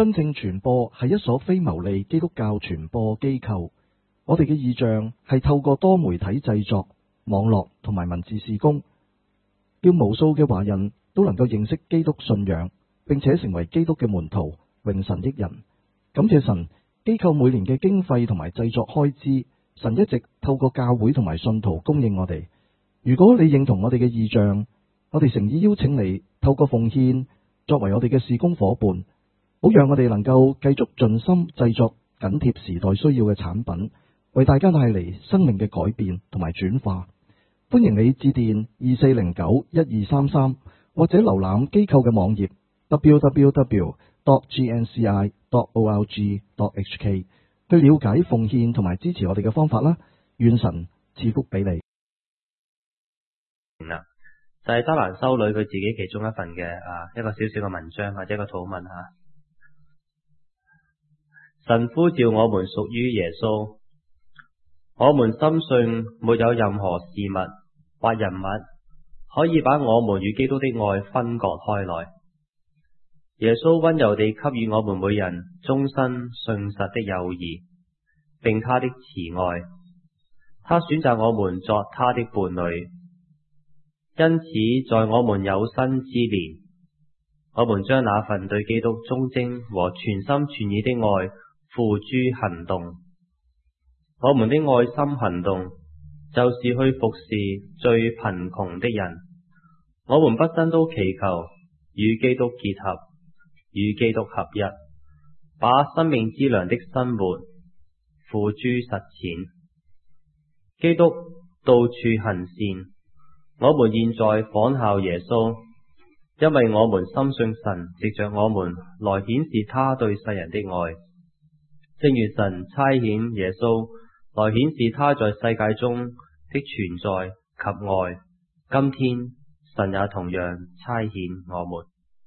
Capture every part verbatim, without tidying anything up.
真正傳播係一所非牟利基督教傳播機構。我哋嘅異象係透過多媒體製作、網絡同埋文字事工，叫無數嘅華人都能夠認識基督信仰，並且成為基督嘅門徒，榮神益人。感謝神，機構每年嘅經費同埋製作開支，神一直透過教會同埋信徒供應我哋。如果你認同我哋嘅異象，我哋誠意邀請你透過奉獻作為我哋嘅事工夥伴，好讓我哋能夠繼續盡心製作緊貼時代需要嘅產品，為大家帶嚟生命嘅改變同埋轉化。歡迎你致電二四零九一二三三，或者瀏覽機構嘅網頁 double-u double-u double-u dot g n c i dot org dot h k 去了解奉獻同埋支持我哋嘅方法啦。願神賜福俾你。 啦，就係德蘭修女佢自己其中一份嘅啊一個小小嘅文章或者一個禱文吓。神呼召我們屬於耶穌，我們深信沒有任何事物或人物可以把我們與基督的愛分割開來。耶穌溫柔地給予我們每人終身信實的友誼，並他的慈愛。他選擇我們作他的伴侶，因此在我們有生之年，我們將那份對基督忠貞和全心全意的愛付諸行動。我們的愛心行動就是去服侍最貧窮的人。我們畢生都祈求與基督結合，與基督合一，把生命之糧的生活付諸實踐。基督到處行善，我們現在仿效耶穌，因為我們深信神藉着我們來顯示他對世人的愛，正如神差遣耶穌來顯示他在世界中的存在及愛。今天神也同樣差遣我們。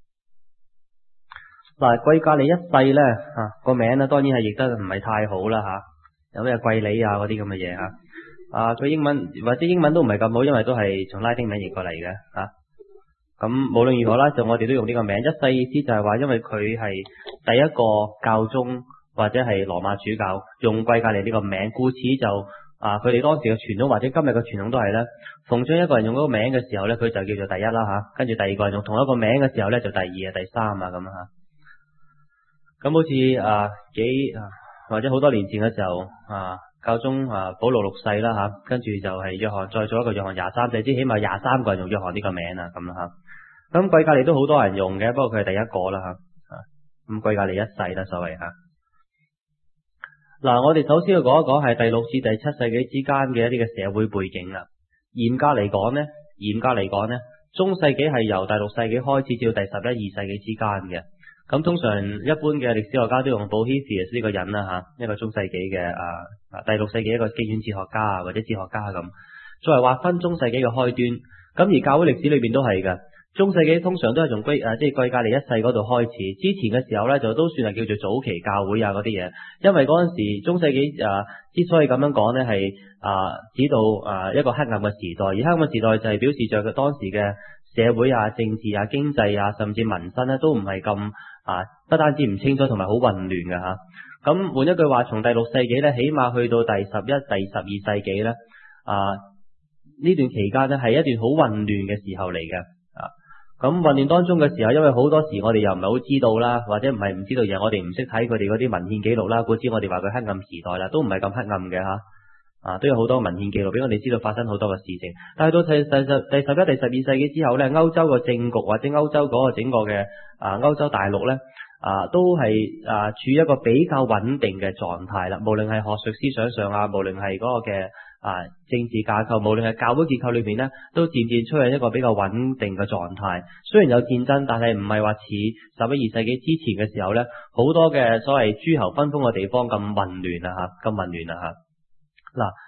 嗱，貴格里一世呢啊個名呢當然係譯得唔係太好啦吓，有咩貴里啊嗰啲咁嘅嘢吓，啊佢英文或者英文都唔係咁好，因為都係從拉丁名譯過嚟嘅吓。咁無論如何啦，就我哋都用呢個名。一世意思就係話，因為佢係第一個教宗或者係羅馬主教用貴格里呢個名，故此就啊佢哋當時嘅傳統或者今日嘅傳統都係咧，逢將一個人用嗰個名嘅時候咧，佢就叫做第一啦吓，跟住第二個人用同一個名嘅時候咧，就第二啊第三啊咁吓。咁好似啊幾啊或者好多年前嘅時候啊，教宗啊保祿六世啦吓，跟住就係約翰再做一個約翰廿三世，即起碼廿三個人用約翰呢個名啊咁啦吓。咁貴格里都好多人用嘅，不過佢係第一個啦吓。咁貴格里一世啦所謂吓。嗱，我哋首先要講一講係第六至第七世紀之間嘅一啲嘅社會背景啦。嚴格嚟講呢，嚴格嚟講呢，中世紀係由第六世紀開始至到第十一、二世紀之間嘅。咁通常一般嘅歷史學家都用 Boethius 呢個人啦吓，一個中世紀嘅啊第六世紀一個經院哲學家啊或者哲學家咁，作為劃分中世紀嘅開端。咁而教會歷史裏邊都係嘅。中世紀通常都係從貴誒，即係貴格里一世嗰度開始。之前嘅時候咧，就都算係叫做早期教會啊嗰啲嘢。因為嗰陣時中世紀誒、啊，之所以咁樣講咧，係啊指到啊一個黑暗嘅時代。而黑暗嘅時代就係表示着佢當時嘅社會啊、政治啊、經濟啊，甚至民生咧，都唔係咁啊，不單止唔清楚，同埋好混亂嘅吓。咁換一句話，從第六世紀咧，起碼去到第十一、第十二世紀咧，啊呢段期間咧係一段好混亂嘅時候嚟嘅。咁混亂當中嘅時候，因為好多時我哋又唔係好知道啦，或者唔係唔知道嘢，我哋唔識睇佢哋嗰啲文獻記錄啦，故知我哋話佢黑暗時代啦，都唔係咁黑暗嘅吓，啊都有好多文獻記錄俾我哋知道發生好多嘅事情。但係到第第十第十一、第十二世紀之後呢，歐洲個政局或者歐洲嗰個整個嘅啊歐洲大陸呢，啊都係啊處於一個比較穩定嘅狀態啦，無論係學術思想上啊，無論係嗰個嘅。啊，政治架構，無論係教會結構裏邊呢，都漸漸出現一個比較穩定嘅狀態。雖然有戰爭，但係唔係話似十一二世紀之前嘅時候呢，好多嘅所謂諸侯分封嘅地方咁混亂啊吓，咁混亂啊吓。嗱，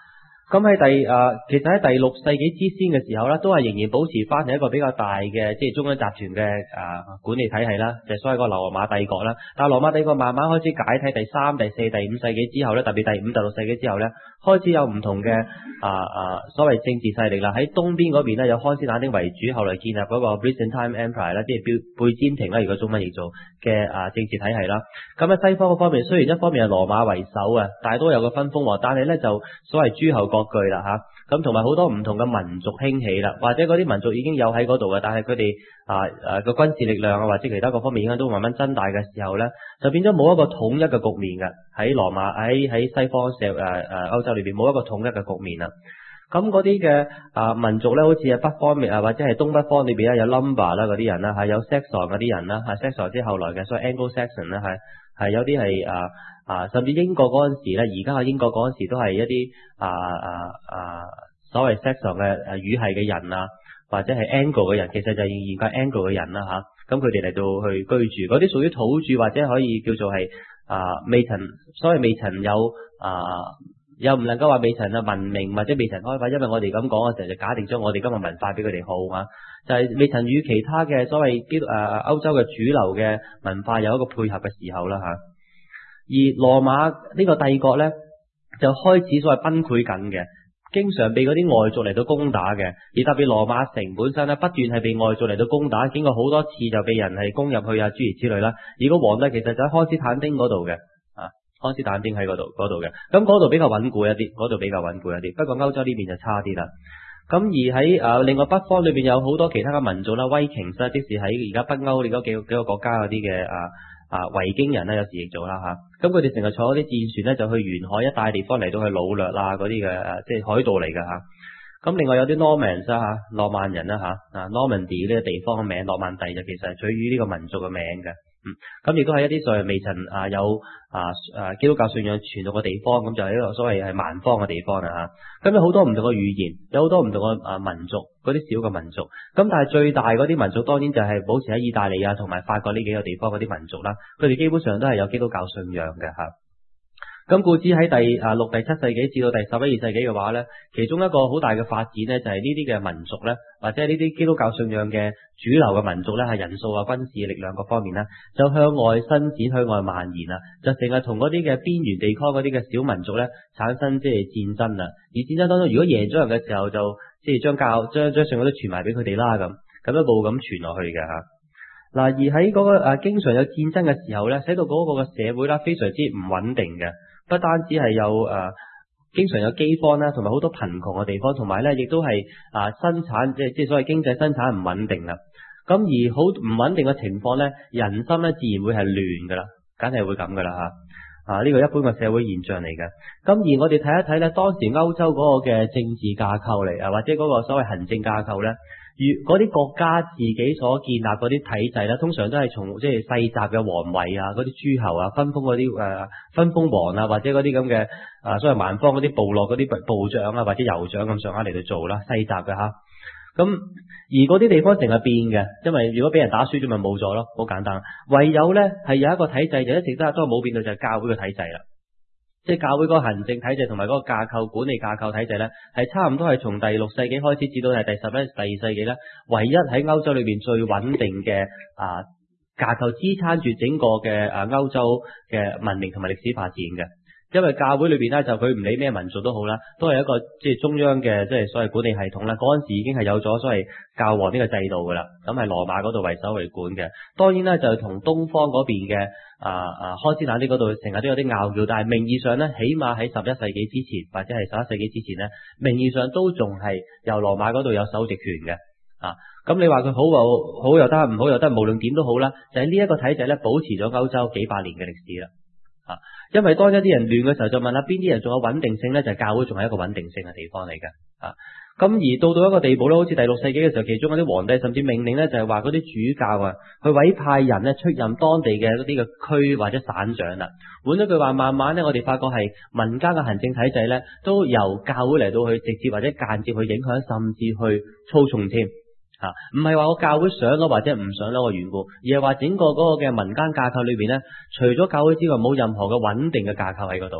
咁喺第誒、呃，其實喺第六世紀之先嘅時候咧，都係仍然保持翻係一個比較大嘅，即係中央集團嘅誒、呃、管理體系啦，就係、所謂個羅馬帝國啦。但係羅馬帝國慢慢開始解體，第三、第四、第五世紀之後咧，特別第五、第六世紀之後咧，開始有唔同嘅啊啊所謂政治勢力啦。喺東邊嗰邊咧有康斯坦丁為主，後來建立嗰個 Byzantine Empire 啦，即係貝貝占庭啦，如果中文譯做嘅啊政治體系啦。咁喺西方嗰方面，雖然一方面係羅馬為首啊，但係都有個分封喎。但係咧就所謂諸侯割據啦嚇，咁同埋好多唔同嘅民族興起啦，或者嗰啲民族已經有喺嗰度嘅，但係佢哋啊啊個軍事力量啊或者其他各方面影響都慢慢增大嘅時候咧，就變咗冇一個統一嘅局面嘅，喺羅馬喺喺西方社誒誒歐洲裏邊冇一個統一嘅局面啦。咁嗰啲嘅啊民族咧，好似係北方面啊或者係東北方裏邊咧有 Lumber 啦嗰啲人啦，係有 Saxon 嗰啲人啦，係 Saxon 即係後來嘅，所以 Anglo-Saxon 咧係係有啲係啊。啊，甚至英國嗰陣時咧，而家嘅英國嗰陣時都係一啲啊啊啊所謂 Saxon 嘅誒語系嘅人啊，或者係 Anglo 嘅人，其實就係仍然係 Anglo 嘅人啦嚇。咁佢哋嚟到去居住，嗰啲屬於土著或者可以叫做係啊未曾，所謂未曾有啊，又唔能夠話未曾啊文明或者未曾開發，因為我哋咁講嘅時候就假定咗我哋今日文化比佢哋好啊，就係、是、未曾與其他嘅所謂基督誒歐洲嘅主流嘅文化有一個配合嘅時候啦嚇。而羅馬呢個帝國呢，就開始所謂崩潰緊嘅，經常被嗰啲外族嚟到攻打嘅，而特別羅馬城本身呢，不斷係被外族嚟到攻打，經過好多次就被人係攻入去啊諸如此類啦。而個皇帝其實就喺康斯坦丁嗰度嘅，啊康斯坦丁喺嗰度嗰度嘅，咁嗰度比較穩固一啲，嗰度比較穩固一啲。不過歐洲呢邊就差啲啦。咁而喺誒、呃、另外北方裏邊有好多其他嘅民族啦，威瓊斯，即使喺而家北歐你嗰幾個幾個國家嗰啲嘅啊。啊，維京人咧有時亦做啦嚇，咁佢哋成日坐嗰啲戰船咧就去沿海一帶地方嚟到去擄掠啦嗰啲嘅誒，即係海盜嚟㗎嚇。咁另外有啲 Normans 啦嚇，諾曼人啦嚇，啊 Normandy 呢個地方嘅名，諾曼第就其實係取於呢個民族嘅名嘅。嗯，咁亦都係一啲所謂未曾啊有啊誒基督教信仰傳到嘅地方，咁就係一個所謂係蠻荒嘅地方啦嚇。咁有好多唔同嘅語言，有好多唔同嘅啊民族，嗰啲小嘅民族。咁但係最大嗰啲民族當然就係保持喺意大利啊同埋法國呢幾個地方嗰啲民族啦。佢哋基本上都係有基督教信仰嘅嚇。咁故此喺第啊六、第七世紀至到第十一、二世紀嘅話咧，其中一個好大嘅發展咧，就係呢啲嘅民族咧，或者係呢啲基督教信仰嘅主流嘅民族咧，係人數啊、軍事力量各方面咧，就向外伸展、向外蔓延啦，就成日同嗰啲嘅邊緣地區嗰啲嘅小民族咧產生即係戰爭啦。而戰爭當中，如果贏咗人嘅時候，就即係將教將將信仰都傳埋俾佢哋啦，咁咁一路咁傳落去嘅嚇。嗱，而喺嗰個誒經常有戰爭嘅時候咧，使到嗰個嘅社會啦非常之唔穩定嘅。不單止係有誒、呃，經常有饑荒啦，同埋好多貧窮嘅地方，同埋咧亦都係啊生產即係即係所謂經濟生產唔穩定啦。咁而好唔穩定嘅情況咧，人心咧自然會係亂噶啦，梗係會咁噶啦嚇。啊，呢個一般嘅社會現象嚟嘅。咁而我哋睇一睇咧，當時歐洲嗰個嘅政治架構嚟啊，或者嗰個所謂行政架構咧。如嗰啲國家自己所建立嗰啲體制咧，通常都係從即係世襲嘅皇位啊，嗰啲諸侯啊，分封嗰啲誒分封王啊，或者嗰啲咁嘅啊，所謂蠻荒嗰啲部落嗰啲部長啊，或者酋長咁上下嚟到做啦，世襲嘅嚇。咁而嗰啲地方成日變嘅，因為如果俾人打輸咗，咪冇咗咯，好簡單。唯有咧係有一個體制就一直都係都係冇變到，就係教會嘅體制啦。即係教會嗰個行政體制同埋嗰個架構管理架構體制咧，係差唔多係從第六世紀開始至到係第十一、第二世紀咧，唯一喺歐洲裏邊最穩定嘅啊架構支撐住整個嘅啊歐洲嘅文明同埋歷史發展嘅。因為教會裏邊咧就佢唔理咩民族都好啦，都係一個即係中央嘅即係所謂管理系統啦。嗰陣時已經係有咗所謂教皇呢個制度噶啦，咁係羅馬嗰度為首為管嘅。當然咧就同東方嗰邊嘅啊啊康斯坦丁嗰度成日都有啲拗撬，但係名義上咧，起碼喺十一世紀之前或者係十一世紀之前咧，名義上都仲係由羅馬嗰度有首席權嘅啊。咁你話佢好又好又得，唔好又得，無論點都好啦，就喺呢一個體制咧保持咗歐洲幾百年嘅歷史啦。啊，因為當一啲人亂嘅時候，就問下邊啲人仲有穩定性咧，就係、是、教會仲係一個穩定性嘅地方嚟嘅。啊，咁而到到一個地步咧，好似第六世紀嘅時候，其中嗰啲皇帝甚至命令咧，就係話嗰啲主教啊，去委派人咧出任當地嘅嗰啲嘅區或者省長啦。換咗句話，慢慢咧，我哋發覺係民間嘅行政體制咧，都由教會嚟到去直接或者間接去影響，甚至去操縱添。啊，唔係話我教會想咯或者唔想咯嘅緣故，而係話整個嗰個嘅民間架構裏邊咧，除咗教會之外，冇任何嘅穩定嘅架構喺嗰度。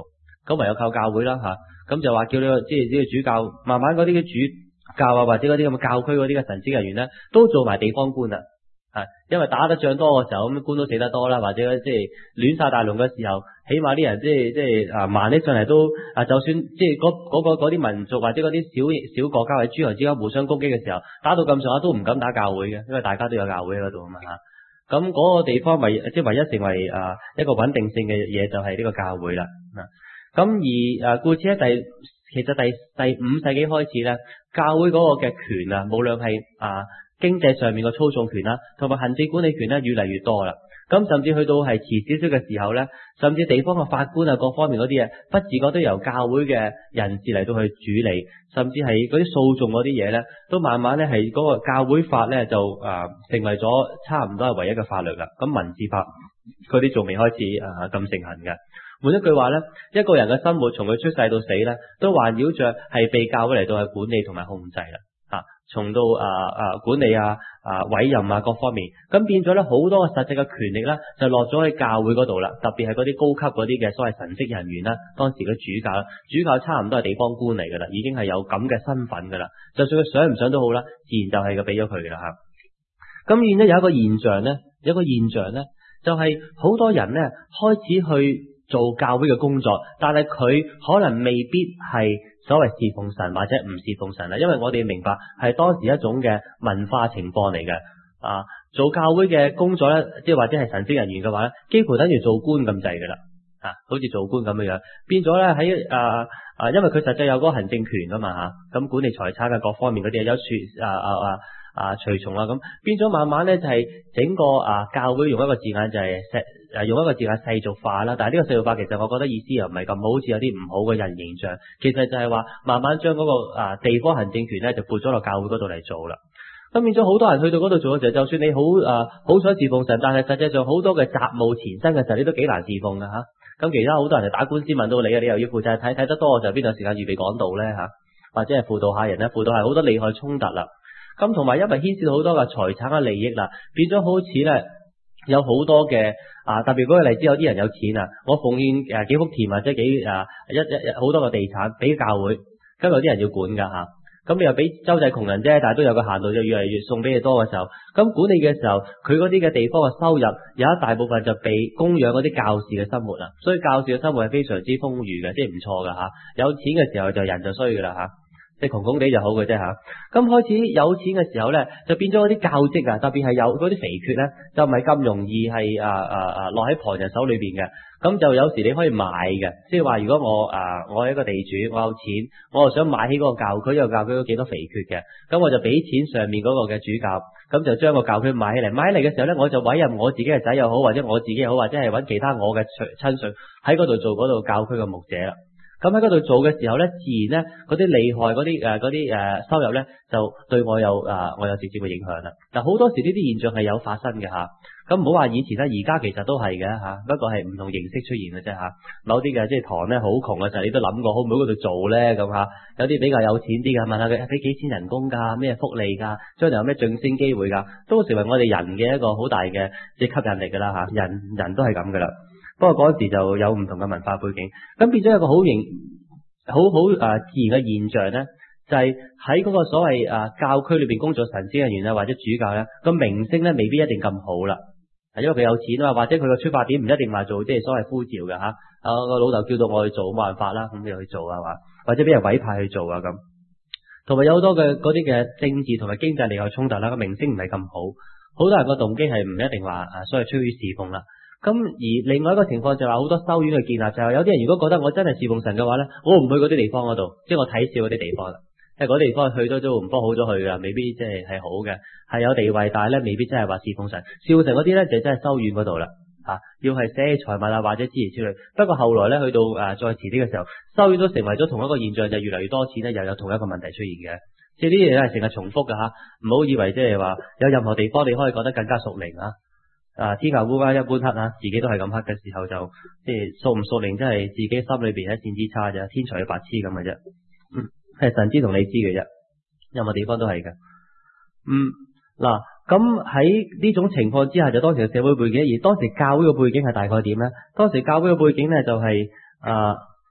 咁唯有靠教會啦嚇。咁就話叫呢個即係呢個主教，慢慢嗰啲嘅主教啊，或者嗰啲咁嘅教區嗰啲嘅神職人員咧，都做埋地方官啦。係，因為打得仗多嘅時候，咁官都死得多啦，或者即係亂殺大龍嘅時候，起碼啲人即係即係啊慢起上嚟都啊，就算即係嗰嗰個嗰啲民族或者嗰啲小小國家或者諸侯之間互相攻擊嘅時候，打到咁上下都唔敢打教會嘅，因為大家都有教會喺嗰度啊嘛嚇。咁嗰個地方唯即係唯一成為啊一個穩定性嘅嘢就係呢個教會啦。咁而啊，故此咧第其實第第五世紀開始咧，教會嗰個嘅權啊，無論係啊經濟上面嘅操縱權啦，同埋行政管理權咧，越嚟越多啦。咁甚至去到係遲少少嘅時候咧，甚至地方嘅法官啊，各方面嗰啲嘢，不自覺都由教會嘅人士嚟到去處理，甚至係嗰啲訴訟嗰啲嘢咧，都慢慢咧係嗰個教會法咧就啊成為咗差唔多係唯一嘅法律啦。咁民事法嗰啲仲未開始啊咁盛行嘅。換一句話咧，一個人嘅生活從佢出世到死咧，都環繞着係被教會嚟到去管理同埋控制啦。啊，從到啊啊管理啊啊委任啊各方面，咁變咗咧好多嘅實際嘅權力咧，就落咗喺教會嗰度啦。特別係嗰啲高級嗰啲嘅所謂神職人員啦，當時嘅主教啦，主教差唔多係地方官嚟噶啦，已經係有咁嘅身份噶啦。就算佢想唔想都好啦，自然就係佢俾咗佢噶啦吓。咁然咧有一個現象咧，有一個現象咧，就係、是、好多人咧開始去做教會嘅工作，但係佢可能未必係所謂侍奉神或者唔侍奉神啦，因為我哋明白係當時一種嘅文化情況嚟嘅啊。做教會嘅工作咧，即係或者係神職人員嘅話咧，幾乎等於做官咁滯噶啦啊，好似做官咁樣樣，變咗咧喺啊啊，因為佢實際有嗰個行政權噶嘛吓，咁管理財產嘅各方面嗰啲有處啊啊啊啊隨從啊咁，變咗慢慢咧就係整個啊教會用一個字眼就係世誒用一個字眼世俗化啦。但係呢個世俗化其實我覺得意思又唔係咁好，好似有啲唔好嘅人形象。其實就係話慢慢將嗰個啊地方行政權咧就撥咗落教會嗰度嚟做啦。咁變咗好多人去到嗰度做嘅時候，就算你好啊好想侍奉神，但係實際上好多嘅雜務纏身嘅時候，你都幾難侍奉噶吓。咁其他好多人嚟打官司問到你啊，你又要負責睇睇得多嘅時候，邊度有時間預備講道咧吓，或者係輔導下人咧，輔導係好多利害衝突啦。咁同埋因為牽涉到好多嘅財產嘅利益啦，變咗好似咧有好多嘅啊，特別嗰個例子，有啲人有錢啊，我奉獻誒幾幅田或者幾啊一一好多個地產俾教會，咁有啲人要管噶吓。咁你又俾周濟窮人啫，但係都有個限度，就越嚟越送俾你多嘅時候，咁管理嘅時候，佢嗰啲嘅地方嘅收入有一大部分就被供養嗰啲教士嘅生活啦，所以教士嘅生活係非常之豐裕嘅，即係唔錯噶吓。有錢嘅時候就人就衰噶啦吓。即係窮窮地就好嘅啫吓，咁開始有錢嘅時候咧，就變咗嗰啲教職啊，特別係有嗰啲肥缺咧，就唔係咁容易係啊啊啊落喺旁人手裏邊嘅。咁就有時你可以買嘅，即係話如果我啊我係一個地主，我有錢，我又想買起嗰個教區，因為教區都幾多肥缺嘅，咁我就俾錢上面嗰個嘅主教，咁就將個教區買起嚟。買起嚟嘅時候咧，我就委任我自己嘅仔又好，或者我自己又好，或者係揾其他我嘅親屬喺嗰度做嗰度教區嘅牧者啦。咁喺嗰度做嘅時候咧，自然咧嗰啲利害嗰啲誒嗰啲誒收入咧，就對我有啊、呃、我有直接嘅影響啦。但好多時呢啲現象係有發生嘅吓，咁唔好話以前啦，而家其實都係嘅吓，不過係唔同形式出現嘅啫吓。某啲嘅即係堂咧好窮嘅時候，你都諗過好唔好嗰度做咧咁吓。有啲比較有錢啲嘅，問下佢俾幾錢人工㗎，咩福利㗎，將來有咩晉升機會㗎，都成為我哋人嘅一個好大嘅即係吸引力㗎啦吓。人人都係咁㗎啦。不過嗰時就有唔同嘅文化背景，咁變咗一個好形好好誒自然嘅現象咧，就係喺嗰個所謂誒、啊、教區裏邊工作神職人員啊或者主教咧，個名聲咧未必一定咁好啦，係因為佢有錢啊，或者佢個出發點唔一定話做即係所謂呼召嘅吓，啊個老豆叫到我去做冇辦法啦，咁你去做啊嘛，或者俾人委派去做啊咁，同埋有好多嘅嗰啲嘅政治同埋經濟利害衝突啦，個名聲唔係咁好，好多人個動機係唔一定話誒所謂出於侍奉啦。咁而另外一個情況就係話好多修院嘅建立，就係有啲人如果覺得我真係侍奉神嘅話咧，我唔去嗰啲地方嗰度，即係我睇少嗰啲地方啦，即係嗰啲地方去都都唔多好咗去噶，未必即係係好嘅，係有地位，但係咧未必真係話侍奉神。侍奉神嗰啲咧就真係修院嗰度啦，吓要係寫財物啊或者諸如此類。不過後來咧去到誒、呃、再遲啲嘅時候，修院都成為咗同一個現象，就越嚟越多錢咧，又有同一個問題出現嘅。即係呢啲嘢係成日重複噶吓，唔好以為即係話有任何地方你可以覺得更加屬靈啊。啊！天下烏鴉一般黑啊，自己都係咁黑嘅時候就，就即係屬唔屬靈，真係自己心裏邊一線之差啫，天才嘅白痴咁嘅啫。嗯，係神知同你知嘅啫，任何地方都係嘅。嗯，嗱，咁喺呢種情況之下，就當時嘅社會背景，而當時教會嘅背景係大概點咧？當時教會嘅背景咧就係、是、啊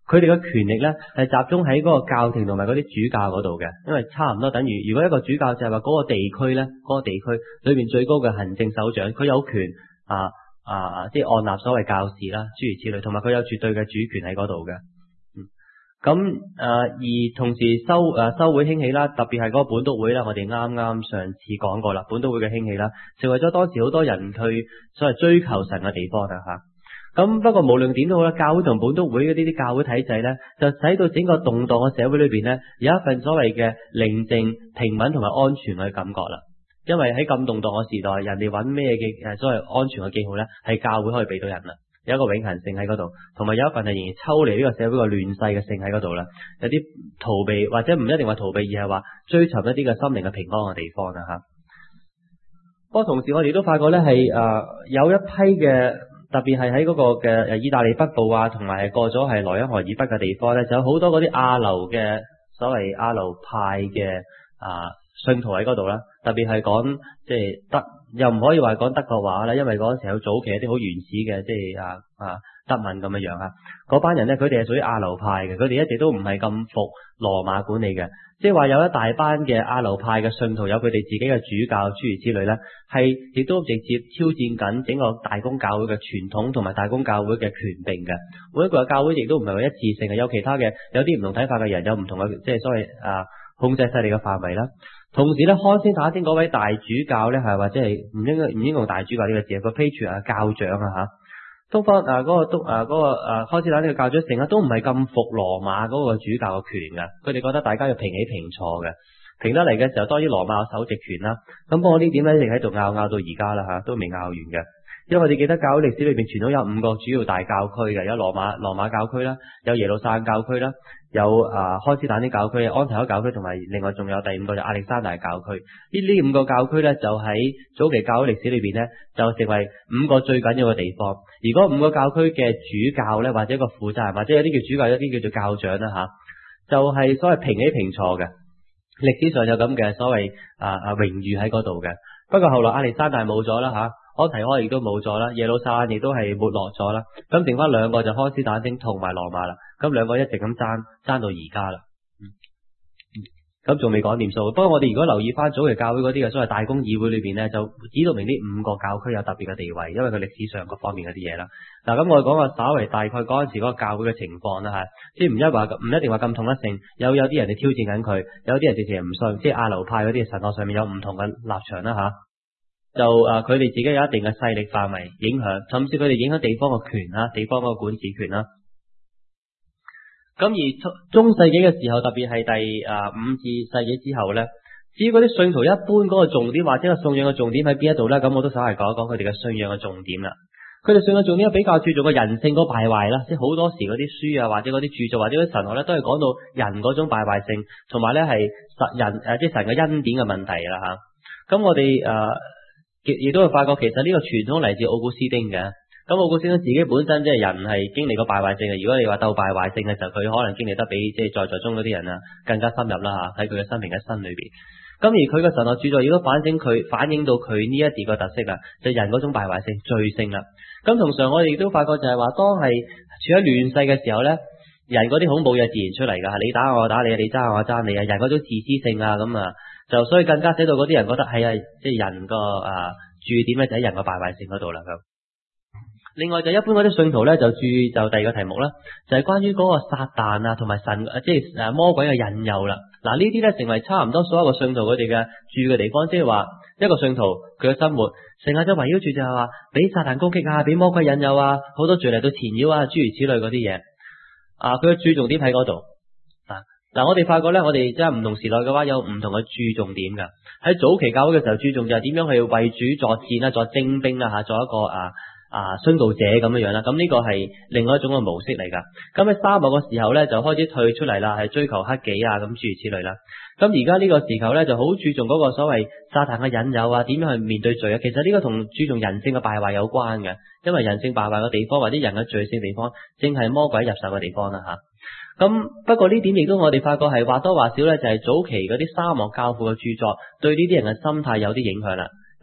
佢哋嘅權力咧係集中喺嗰個教廷同埋嗰啲主教嗰度嘅，因為差唔多等於如果一個主教就係話嗰個地區咧，嗰、嗰個地區裏邊最高嘅行政首長，佢有權啊啊，即係按立所謂教士啦，諸如此類，同埋佢有絕對嘅主權喺嗰度嘅。咁誒、呃，而同時修誒、呃、修會興起啦，特別係嗰個本篤會啦，我哋啱啱上次講過啦，本篤會嘅興起啦，成為咗當時好多人去所謂追求神嘅地方啦嚇。咁、啊、不過無論點都好啦，教會同本篤會嗰啲啲教會體制咧，就使到整個動盪嘅社會裏邊咧，有一份所謂嘅寧靜、平穩同埋安全嘅感覺啦。因為喺咁動盪嘅時代，人哋揾咩嘅誒所謂安全嘅記號咧，係教會可以俾到人啦。有一個永恆性喺嗰度，同埋有一份係仍然抽離呢個社會個亂世嘅性喺嗰度啦。有啲逃避或者唔一定話逃避，而係話追尋一啲嘅心靈嘅平安嘅地方啦吓。不過同時我哋都發覺咧係誒有一批嘅，特別係喺嗰個嘅誒意大利北部啊，同埋係過咗係萊茵河以北嘅地方咧，就有好多嗰啲亞流嘅所謂亞流派嘅啊信徒喺嗰度啦。特別係講即係德，又唔可以話講德國話啦，因為嗰陣時有早期一啲好原始嘅，即係啊啊德文咁嘅樣啊。嗰班人咧，佢哋係屬於亞流派嘅，佢哋一直都唔係咁服羅馬管理嘅，即係話有一大班嘅亞流派嘅信徒，有佢哋自己嘅主教諸如此類咧，係亦都直接挑戰緊整個大公教會嘅傳統同埋大公教會嘅權柄嘅。每一個教會亦都唔係話一致性嘅，有其他嘅有啲唔同睇法嘅人，有唔同嘅即係所謂啊控制勢力嘅範圍啦。同時咧，康斯坦丁嗰位大主教咧，係或者係唔應該唔應該用大主教呢個字，個 Patriarch 啊教長啊嚇。東方啊嗰、那個東啊嗰、那個啊康斯坦丁嘅教長成日都唔係咁服羅馬嗰個主教嘅權㗎，佢哋覺得大家要平起平坐嘅，平得嚟嘅時候當然羅馬有首席權啦。咁不過呢點咧一直喺度拗拗到而家啦嚇，都未拗完嘅。因為我哋記得教會歷史裏邊傳統有五個主要大教區嘅，有羅馬羅馬教區啦，有耶路撒冷教區啦，有啊康斯坦丁教區、安提阿教區，同埋另外仲有第五個就亞歷山大教區。呢呢五個教區咧就喺早期教會歷史裏邊咧就成為五個最緊要嘅地方。而嗰五個教區嘅主教咧或者一個負責人或者有啲叫主教，有啲叫做教長啦吓，就係、是、所謂平起平坐嘅。歷史上有咁嘅所謂啊啊榮譽喺嗰度嘅。不過後來亞歷山大冇咗啦吓。安提阿亦都冇咗啦，耶路撒冷亦都係沒落咗啦，咁剩翻兩個就康斯坦丁同埋羅馬啦，咁兩個一直咁爭爭到而家啦，咁仲未講掂數。不過我哋如果留意翻早期教會嗰啲嘅所謂大公議會裏邊呢，就指到明呢五個教區有特別嘅地位，因為佢歷史上各方面嗰啲嘢啦。嗱，咁我哋講下稍微大概嗰陣時嗰個教會嘅情況啦吓，即係唔一話唔一定話咁統一性，有有啲人哋挑戰緊佢，有啲人直情唔信，即係亞流派嗰啲神學上面有唔同嘅立場啦吓。就誒，佢哋自己有一定嘅勢力範圍影響，甚至佢哋影響地方嘅權啦，地方嗰個管治權啦。咁而中世紀嘅時候，特別係第誒五至世紀之後咧，至於嗰啲信徒一般嗰個重點或者個信仰嘅重點喺邊一度咧，咁我都稍為講一講佢哋嘅信仰嘅重點啦。佢哋信仰重點比較注重個人性嗰個敗壞啦，即係好多時嗰啲書啊，或者嗰啲著作或者嗰啲神學咧，都係講到人嗰種敗壞性，同埋咧係神人誒，即係神嘅恩典嘅問題啦吓。咁我哋誒。呃亦都會發覺其實呢個傳統嚟自奧古斯丁嘅。咁奧古斯丁自己本身即係人係經歷過敗壞性嘅。如果你話鬥敗壞性嘅時候，佢可能經歷得比即係在在中嗰啲人啊更加深入啦嚇，喺佢嘅生命嘅身裏邊。咁而佢嘅神學著作亦都反映佢反映到佢呢一啲個特色啦，就係人嗰種敗壞性、罪性啦。咁同常我哋亦都發覺就係話，當係處喺亂世嘅時候咧，人嗰啲恐怖嘢自然出嚟㗎，你打我打你，你爭我爭你啊，人嗰種自私性啊咁啊。就所以更加使到嗰啲人覺得係啊，即係人個啊注意點咧就喺人個敗壞性嗰度啦咁。另外就一般嗰啲信徒咧就注意就第二個題目啦，就係關於嗰個撒旦啊同埋神即係誒魔鬼嘅引誘啦。嗱呢啲咧成為差唔多所有個信徒佢哋嘅注意嘅地方，即係話一個信徒佢嘅生活成日就圍繞住就係話俾撒旦攻擊啊，俾魔鬼引誘啊，好多罪嚟到纏繞啊，諸如此類嗰啲嘢啊，佢嘅注重點喺嗰度。嗱、啊，我哋發覺咧，我哋即係唔同時代嘅話，有唔同嘅注重點㗎。喺早期教會嘅時候，注重就係點樣去為主作戰啦，作精兵啦嚇，作一個啊啊殉道者咁樣樣啦。咁呢個係另外一種嘅模式嚟㗎。咁喺沙漠嘅時候咧，就開始退出嚟啦，係追求克己啊，咁諸如此類啦。咁而家呢個時候咧，就好注重嗰個所謂撒旦嘅引誘啊，點樣去面對罪啊。其實呢個同注重人性嘅敗壞有關嘅，因為人性敗壞嘅地方或者人嘅罪性地方，正係魔鬼入手嘅地方啦嚇。咁不過呢點亦都我哋發覺係或多或少咧，就係早期嗰啲沙漠教父嘅著作對呢啲人嘅心態有啲影響啦。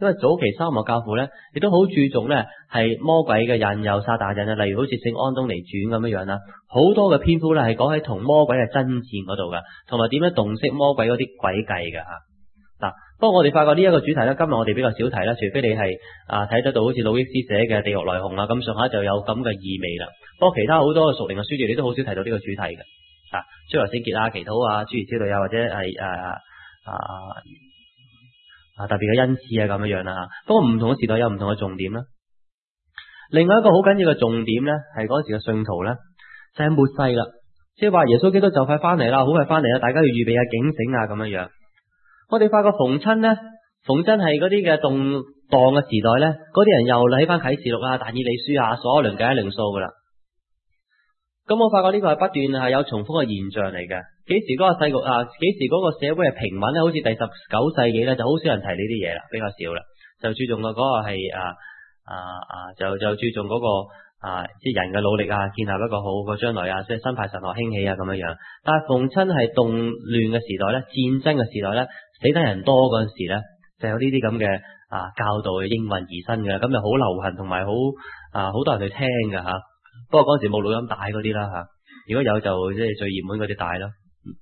因為早期沙漠教父咧，亦都好注重咧係魔鬼嘅引誘、撒旦引誘，例如好似聖安東尼傳咁樣樣啦，好多嘅篇幅咧係講喺同魔鬼嘅爭戰嗰度噶，同埋點樣洞悉魔鬼嗰啲詭計嘅吓。嗱，不過我哋發覺呢一個主題咧，今日我哋比較少提啦，除非你係啊睇得到好似魯益斯寫嘅《地獄來鴻》啊，咁上下就有咁嘅意味啦。不過其他好多嘅屬靈嘅書籍，你都好少提到呢個主題嘅。啊，出嚟聖潔啊、祈禱啊、諸如此類啊，或者係誒啊啊特別嘅恩賜啊咁樣樣啦。不過唔同嘅時代有唔同嘅重點啦。另外一個好緊要嘅重點咧，係嗰時嘅信徒咧，就係末世啦，即係話耶穌基督就快翻嚟啦，好快翻嚟啦，大家要預備下警醒啊咁樣樣。我哋發覺逢親咧，逢親係嗰啲嘅動盪嘅時代咧，嗰啲人又睇翻啟示錄啊、但以理書啊，所有輪計一輪數噶啦。咁我發覺呢個係不斷係有重複嘅現象嚟嘅。幾時嗰個世局啊，幾時嗰個社會係平穩咧？好似第十九世紀咧，就好少人提呢啲嘢啦，比較少啦。就注重嘅嗰個係啊啊啊，就就注重嗰個啊，即係人嘅努力啊，建立一個好嘅將來啊，即係新派神學興起啊咁樣樣。但係逢親係動亂嘅時代咧，戰爭嘅時代咧，死得人多嗰陣時咧，就有呢啲咁嘅啊教導嘅應運而生嘅，咁就好流行同埋好啊好多人去聽嘅吓。不過嗰陣時冇錄音帶嗰啲啦吓，如果有就即係最熱門嗰啲帶咯。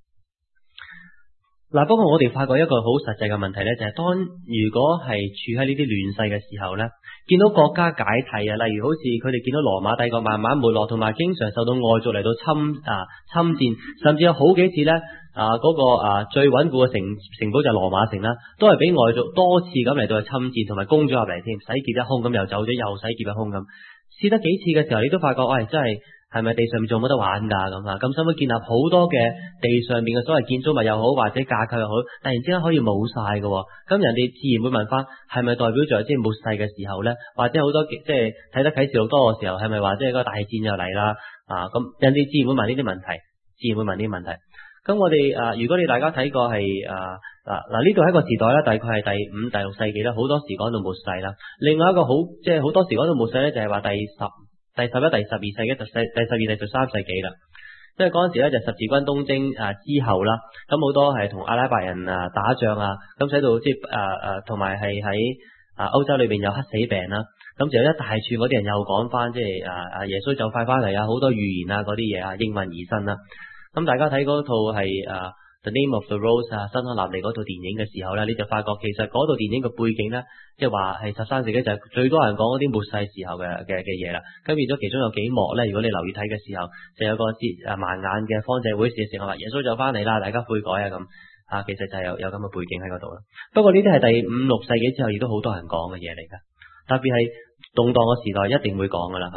嗱、嗯，不過我哋發覺一個好實際嘅問題咧，就係、是、當如果係處喺呢啲亂世嘅時候咧，見到國家解體啊，例如好似佢哋見到羅馬帝國慢慢沒落，同埋經常受到外族嚟到侵啊侵佔，甚至有好幾次咧啊嗰、那個啊最穩固嘅城城堡就係羅馬城啦，都係俾外族多次咁嚟到去侵佔，同埋攻咗入嚟添，洗劫一空咁又走咗，又洗劫一空咁。試得幾次嘅時候，你都發覺，喂、哎，真係係咪地上面仲冇得玩噶咁啊？咁使唔使建立好多嘅地上面嘅所謂建築物又好，或者架構又好，突然之間可以冇晒嘅？咁人哋自然會問翻，係咪代表咗即係末世嘅時候咧？或者好多即係睇得啟示錄多嘅時候，係咪話即係個大戰就嚟啦？啊，咁人哋自然會問呢啲問題，自然會問呢啲問題。咁我哋啊，如果你大家睇過係啊嗱嗱呢度係一個時代咧，大概係第五、第六世紀啦，好多時講到末世啦。另外一個好即係好多時講到末世咧，就係話第十、第十一、第十二世紀、第十、第十二、第十三世紀啦。因為嗰陣時咧就十字軍東征啊之後啦，咁好多係同阿拉伯人啊打仗啊，咁使到即係啊啊同埋係喺啊歐洲裏邊有黑死病啦。咁就有一大串嗰啲人又講翻，即係啊啊耶穌就快翻嚟啊，好多預言啊嗰啲嘢啊應運而生啦。咁大家睇嗰套係啊 The Name of the Rose 啊，辛康納利嗰套電影嘅時候咧，你就發覺其實嗰套電影嘅背景咧，即係話係十三世紀就係最多人講嗰啲末世時候嘅嘅嘅嘢啦。咁變咗其中有幾幕咧，如果你留意睇嘅時候，就有個節啊盲眼嘅方濟會事成話耶穌就翻嚟啦，大家悔改啊咁啊，其實就係有有咁嘅背景喺嗰度啦。不過呢啲係第五六世紀之後亦都好多人講嘅嘢嚟噶，特別係動盪嘅時代一定會講噶啦吓，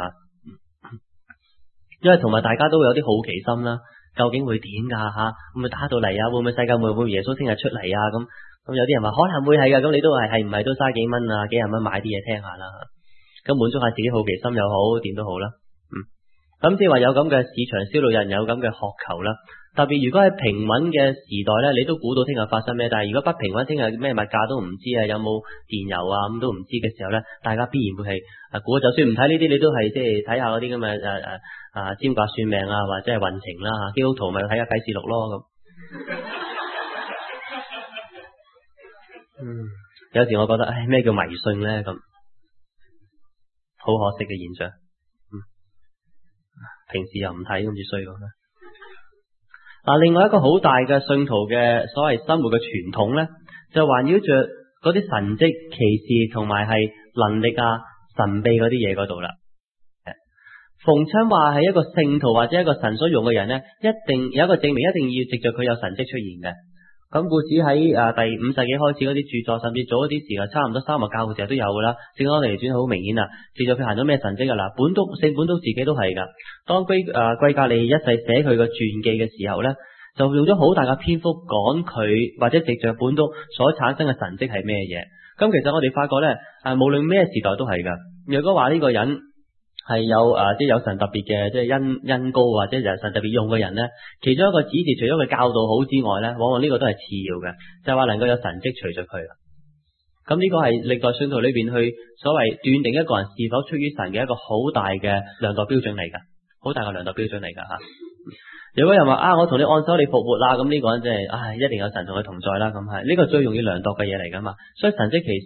因為同埋大家都會有啲好奇心啦。究竟會點噶吓？會唔會打到嚟啊？會唔會世界會唔會耶穌聽日出嚟啊？咁咁有啲人話可能會係噶，咁你都係係唔係都嘥幾蚊啊？幾廿蚊買啲嘢聽下啦，咁滿足下自己好奇心又好，點都好啦。嗯，咁即係話有咁嘅市場銷路，有人有咁嘅渴求啦。特別如果係平穩嘅時代咧，你都估到聽日發生咩？但係如果不平穩，聽日咩物價都唔知啊，有冇電油啊咁都唔知嘅時候咧，大家必然會係啊估。就算唔睇呢啲，你都係即係睇下嗰啲咁嘅誒誒啊占卦算命啊，或者係運程啦吓，基督徒咪睇下啟示錄咯咁。嗯，有時我覺得，唉，咩叫迷信咧？咁好可惜嘅現象。嗯，平時又唔睇，咁至衰咁啦。嗱，另外一個好大嘅信徒嘅所謂生活嘅傳統咧，就環繞着嗰啲神蹟奇事同埋係能力啊神秘嗰啲嘢嗰度啦。逢親話係一個聖徒或者一個神所用嘅人咧，一定有一個證明，一定要藉着佢有神蹟出現嘅。咁故此喺啊第五世紀開始嗰啲著作，甚至早一啲時候，差唔多三個教會時候都有噶啦。聖安尼嚟轉好明顯啦，藉着佢行咗咩神蹟噶啦？本篤聖本篤自己都係噶。當歸啊貴格利一世寫佢個傳記嘅時候咧，就用咗好大嘅篇幅講佢或者藉着本篤所產生嘅神蹟係咩嘢。咁其實我哋發覺咧，啊無論咩時代都係噶。如果話呢個人係有誒，即係有神特別嘅，即係恩恩膏或者有神特別用嘅人咧，其中一個指示，除咗佢教導好之外咧，往往呢個都係次要嘅，就係話能夠有神蹟隨着佢啦。咁呢個係歷代信徒裏邊去所謂斷定一個人是否出於神嘅一個好大嘅量度標準嚟噶，好大嘅量度標準嚟噶吓。如果有人話啊，我同你按手你復活啦，咁呢個人即係唉，一定有神同佢同在啦，咁係呢個最容易量度嘅嘢嚟噶嘛。所以神蹟奇事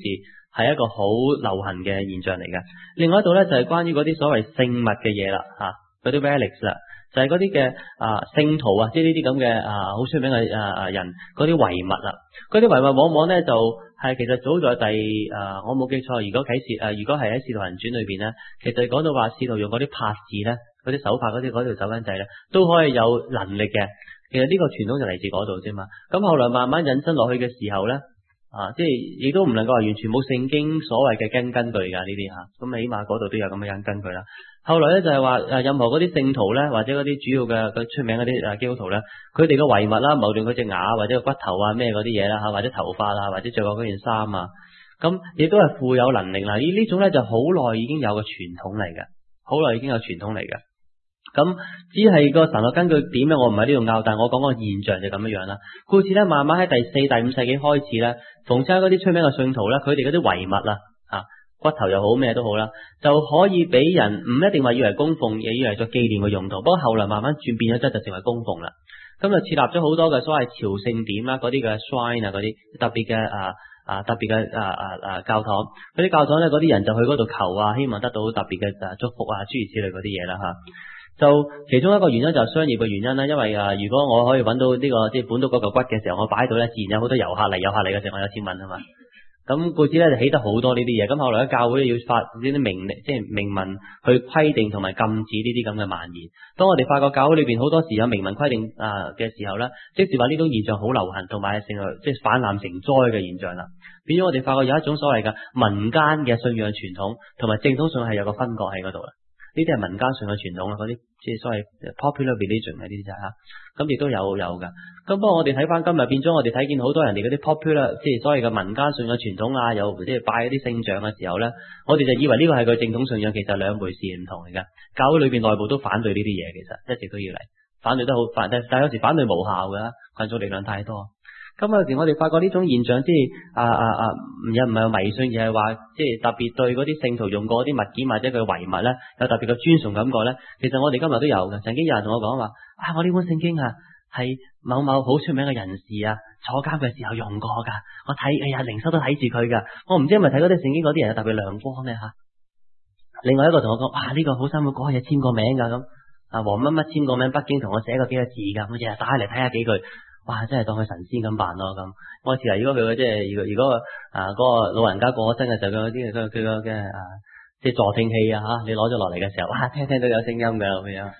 係一個好流行嘅現象嚟嘅。另外一度咧就係關於嗰啲所謂聖物嘅嘢啦，嚇嗰啲 relics 啦，就係嗰啲嘅啊聖徒啊，即係呢啲咁嘅啊好出名嘅啊啊人嗰啲遺物啦。嗰啲遺物往往咧就係其實早在第啊我冇記錯，如果啟示誒如果係喺《使徒行傳》裏邊咧，其實講到話使徒用嗰啲拍子咧，嗰啲手拍嗰啲嗰條手巾仔咧，都可以有能力嘅。其實呢個傳統就嚟自嗰度啫嘛。咁後來慢慢引申落去嘅時候咧。啊，即係亦都唔能夠話完全冇聖經所謂嘅根根據㗎呢啲嚇，咁起碼嗰度都有咁嘅根據啦。後來咧就係話誒任何嗰啲聖徒咧，或者嗰啲主要嘅出名嗰啲誒基督徒咧，佢哋嘅遺物啦，無論佢隻牙或者個骨頭啊咩嗰啲嘢啦嚇，或者頭髮啊，或者着過嗰件衫啊，咁亦都係富有能力啦。呢呢種咧就好耐已經有個傳統嚟嘅，好耐已經有傳統嚟嘅。咁只係個神學根據點咧，我唔喺呢度拗，但係我講個現象就咁樣樣啦。故此咧，慢慢喺第四、第五世紀開始咧，逢親嗰啲出名嘅信徒咧，佢哋嗰啲遺物啦，啊骨頭又好咩都好啦，就可以俾人唔一定話以為供奉，亦以為作紀念嘅用途。不過後來慢慢轉變咗質，就成為供奉啦。咁就設立咗好多嘅所謂朝聖點啦，嗰啲嘅 shrine 啊，嗰啲特別嘅啊啊特別嘅啊啊啊教堂，嗰啲教堂咧，嗰啲人就去嗰度求啊，希望得到特別嘅祝福啊，諸如此類嗰啲嘢啦嚇。就其中一個原因就係商業嘅原因啦，因為啊，如果我可以揾到呢、這個即係本土嗰嚿骨嘅時候，我擺喺度咧，自然有好多遊客嚟，遊客嚟嘅時候我有錢揾啊嘛。咁故此咧就起得好多呢啲嘢。咁後來咧教會要發呢啲明即係明文去規定同埋禁止呢啲咁嘅蔓延。當我哋發覺教會裏邊好多時有明文規定啊嘅時候咧，即是話呢種現象好流行，同埋成為即係泛濫成災嘅現象啦。變咗我哋發覺有一種所謂嘅民間嘅信仰傳統，同埋正統信仰係有個分割喺嗰度啦。呢啲係民間信嘅傳統啦，嗰啲即係所謂 popular religion 呢啲就嚇，咁亦都有有㗎。咁不過我哋睇翻今日變咗，我哋睇見好多人哋嗰啲 popular 即係所謂嘅民間信嘅傳統啊，有即係拜嗰啲聖像嘅時候咧，我哋就以為呢個係佢正統信仰，其實兩回事唔同嚟㗎。教會裏邊內部都反對呢啲嘢，其實一直都要嚟反對得好反，但係有時反對無效㗎，群眾力量太多。咁有時我哋發覺呢種現象，即係啊啊啊，唔係唔係迷信，而係話即係特別對嗰啲聖徒用過啲物件或者佢遺物咧，有特別嘅尊崇感覺咧。其實我哋今日都有嘅。曾經有人同我講話啊，我呢本聖經啊係某某好出名嘅人士啊坐監嘅時候用過㗎，我睇哎呀靈修都睇住佢㗎。我唔知係咪睇嗰啲聖經嗰啲人有特別亮光咧嚇。另外一個同我講啊，呢個好辛苦，嗰日簽個名㗎咁啊，黃乜乜簽個名，北京同我寫過幾個字㗎，我日日打嚟睇下幾句。哇！真係當佢神仙咁辦咯咁。我試下，如果佢即係如果如果啊嗰、嗰個老人家過咗身嘅時候，佢啲佢佢個嘅啊即係助聽器啊嚇，你攞咗落嚟嘅時候，哇！聽聽到有聲音㗎咁樣。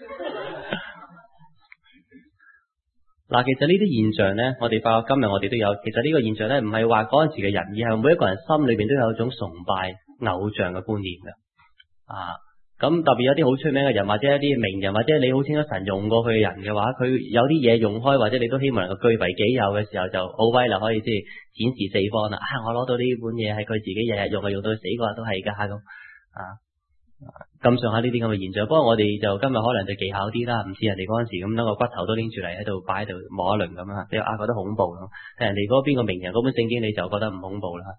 嗱，其實呢啲現象咧，我哋發覺今日我哋都有。其實呢個現象咧，唔係話嗰陣時嘅人，而係每一個人心裏邊都有一種崇拜偶像嘅觀念嘅啊。咁特別有啲好出名嘅人，或者一啲名人，或者你好清楚神用過佢嘅人嘅話，佢有啲嘢用開，或者你都希望能夠據為己有嘅時候，就好威啦，可以即係展示四方啦。啊，我攞到呢本嘢係佢自己日日用，用到死嗰日都係㗎咁啊，咁上下呢啲咁嘅現象。不過我哋就今日可能就技巧啲啦，唔似人哋嗰陣時咁樣個骨頭都拎住嚟喺度擺喺度摸一輪咁啊，你啊覺得恐怖咁。人哋嗰邊個名人嗰本聖經你就覺得唔恐怖啦。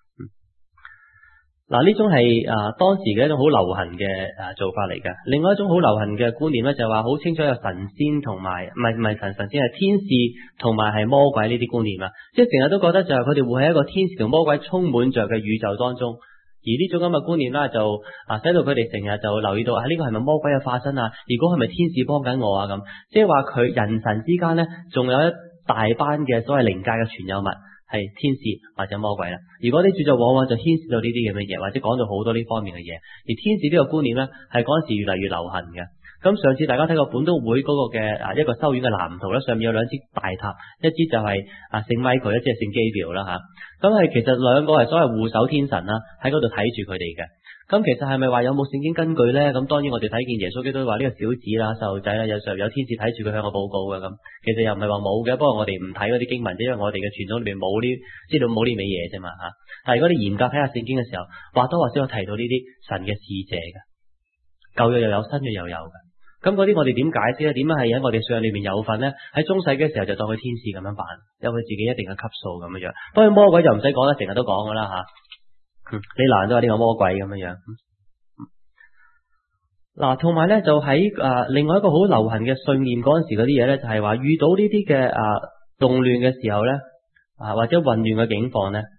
嗱，呢種係啊當時嘅一種好流行嘅啊做法嚟嘅。另外一種好流行嘅觀念咧，就係話好清楚有神仙同埋唔係唔係神神仙係天使同埋係魔鬼呢啲觀念啦。即係成日都覺得就係佢哋會喺一個天使同魔鬼充滿着嘅宇宙當中，而呢種咁嘅觀念啦，就啊使到佢哋成日就留意到啊呢個係咪魔鬼嘅化身啊？如果係咪天使幫緊我啊咁？即係話佢人神之間咧，仲有一大班嘅所謂靈界嘅傳有物。係天使或者魔鬼啦，而嗰啲著作往往就牽涉到呢啲咁嘅嘢，或者講到好多呢方面嘅嘢。而天使呢個觀念咧，係嗰陣時越嚟越流行嘅。咁上次大家睇過本都會嗰個嘅啊一個修院嘅藍圖咧，上面有兩支大塔，一支就係啊聖 Michael，一支係聖 Gabriel 啦嚇。咁係其實兩個係所謂護守天神啦，喺嗰度睇住佢哋嘅。咁其實係咪話有冇聖經根據咧？咁當然我哋睇見耶穌基督話呢個小子啦、細路仔啦，有時候有天使睇住佢向我報告嘅咁。其實又唔係話冇嘅，不過我哋唔睇嗰啲經文，因為我哋嘅傳統裏面冇呢知道冇呢味嘢啫嘛嚇。但係如果你嚴格睇下聖經嘅時候，或多或少有提到呢啲神嘅使者嘅，舊約又有，新約又有嘅。咁嗰啲我哋點解釋咧？點樣係喺我哋信仰裏面有份咧？喺中世嘅時候就當佢天使咁樣辦，有佢自己一定嘅級數咁樣樣。當然魔鬼就唔使講啦，成日都講噶啦嚇。你難都話呢個魔鬼咁樣樣。嗱，同埋咧就喺啊另外一個好流行嘅信念嗰陣時嗰啲嘢咧，就係話遇到呢啲嘅啊動亂嘅時候咧啊或者混亂嘅境況咧，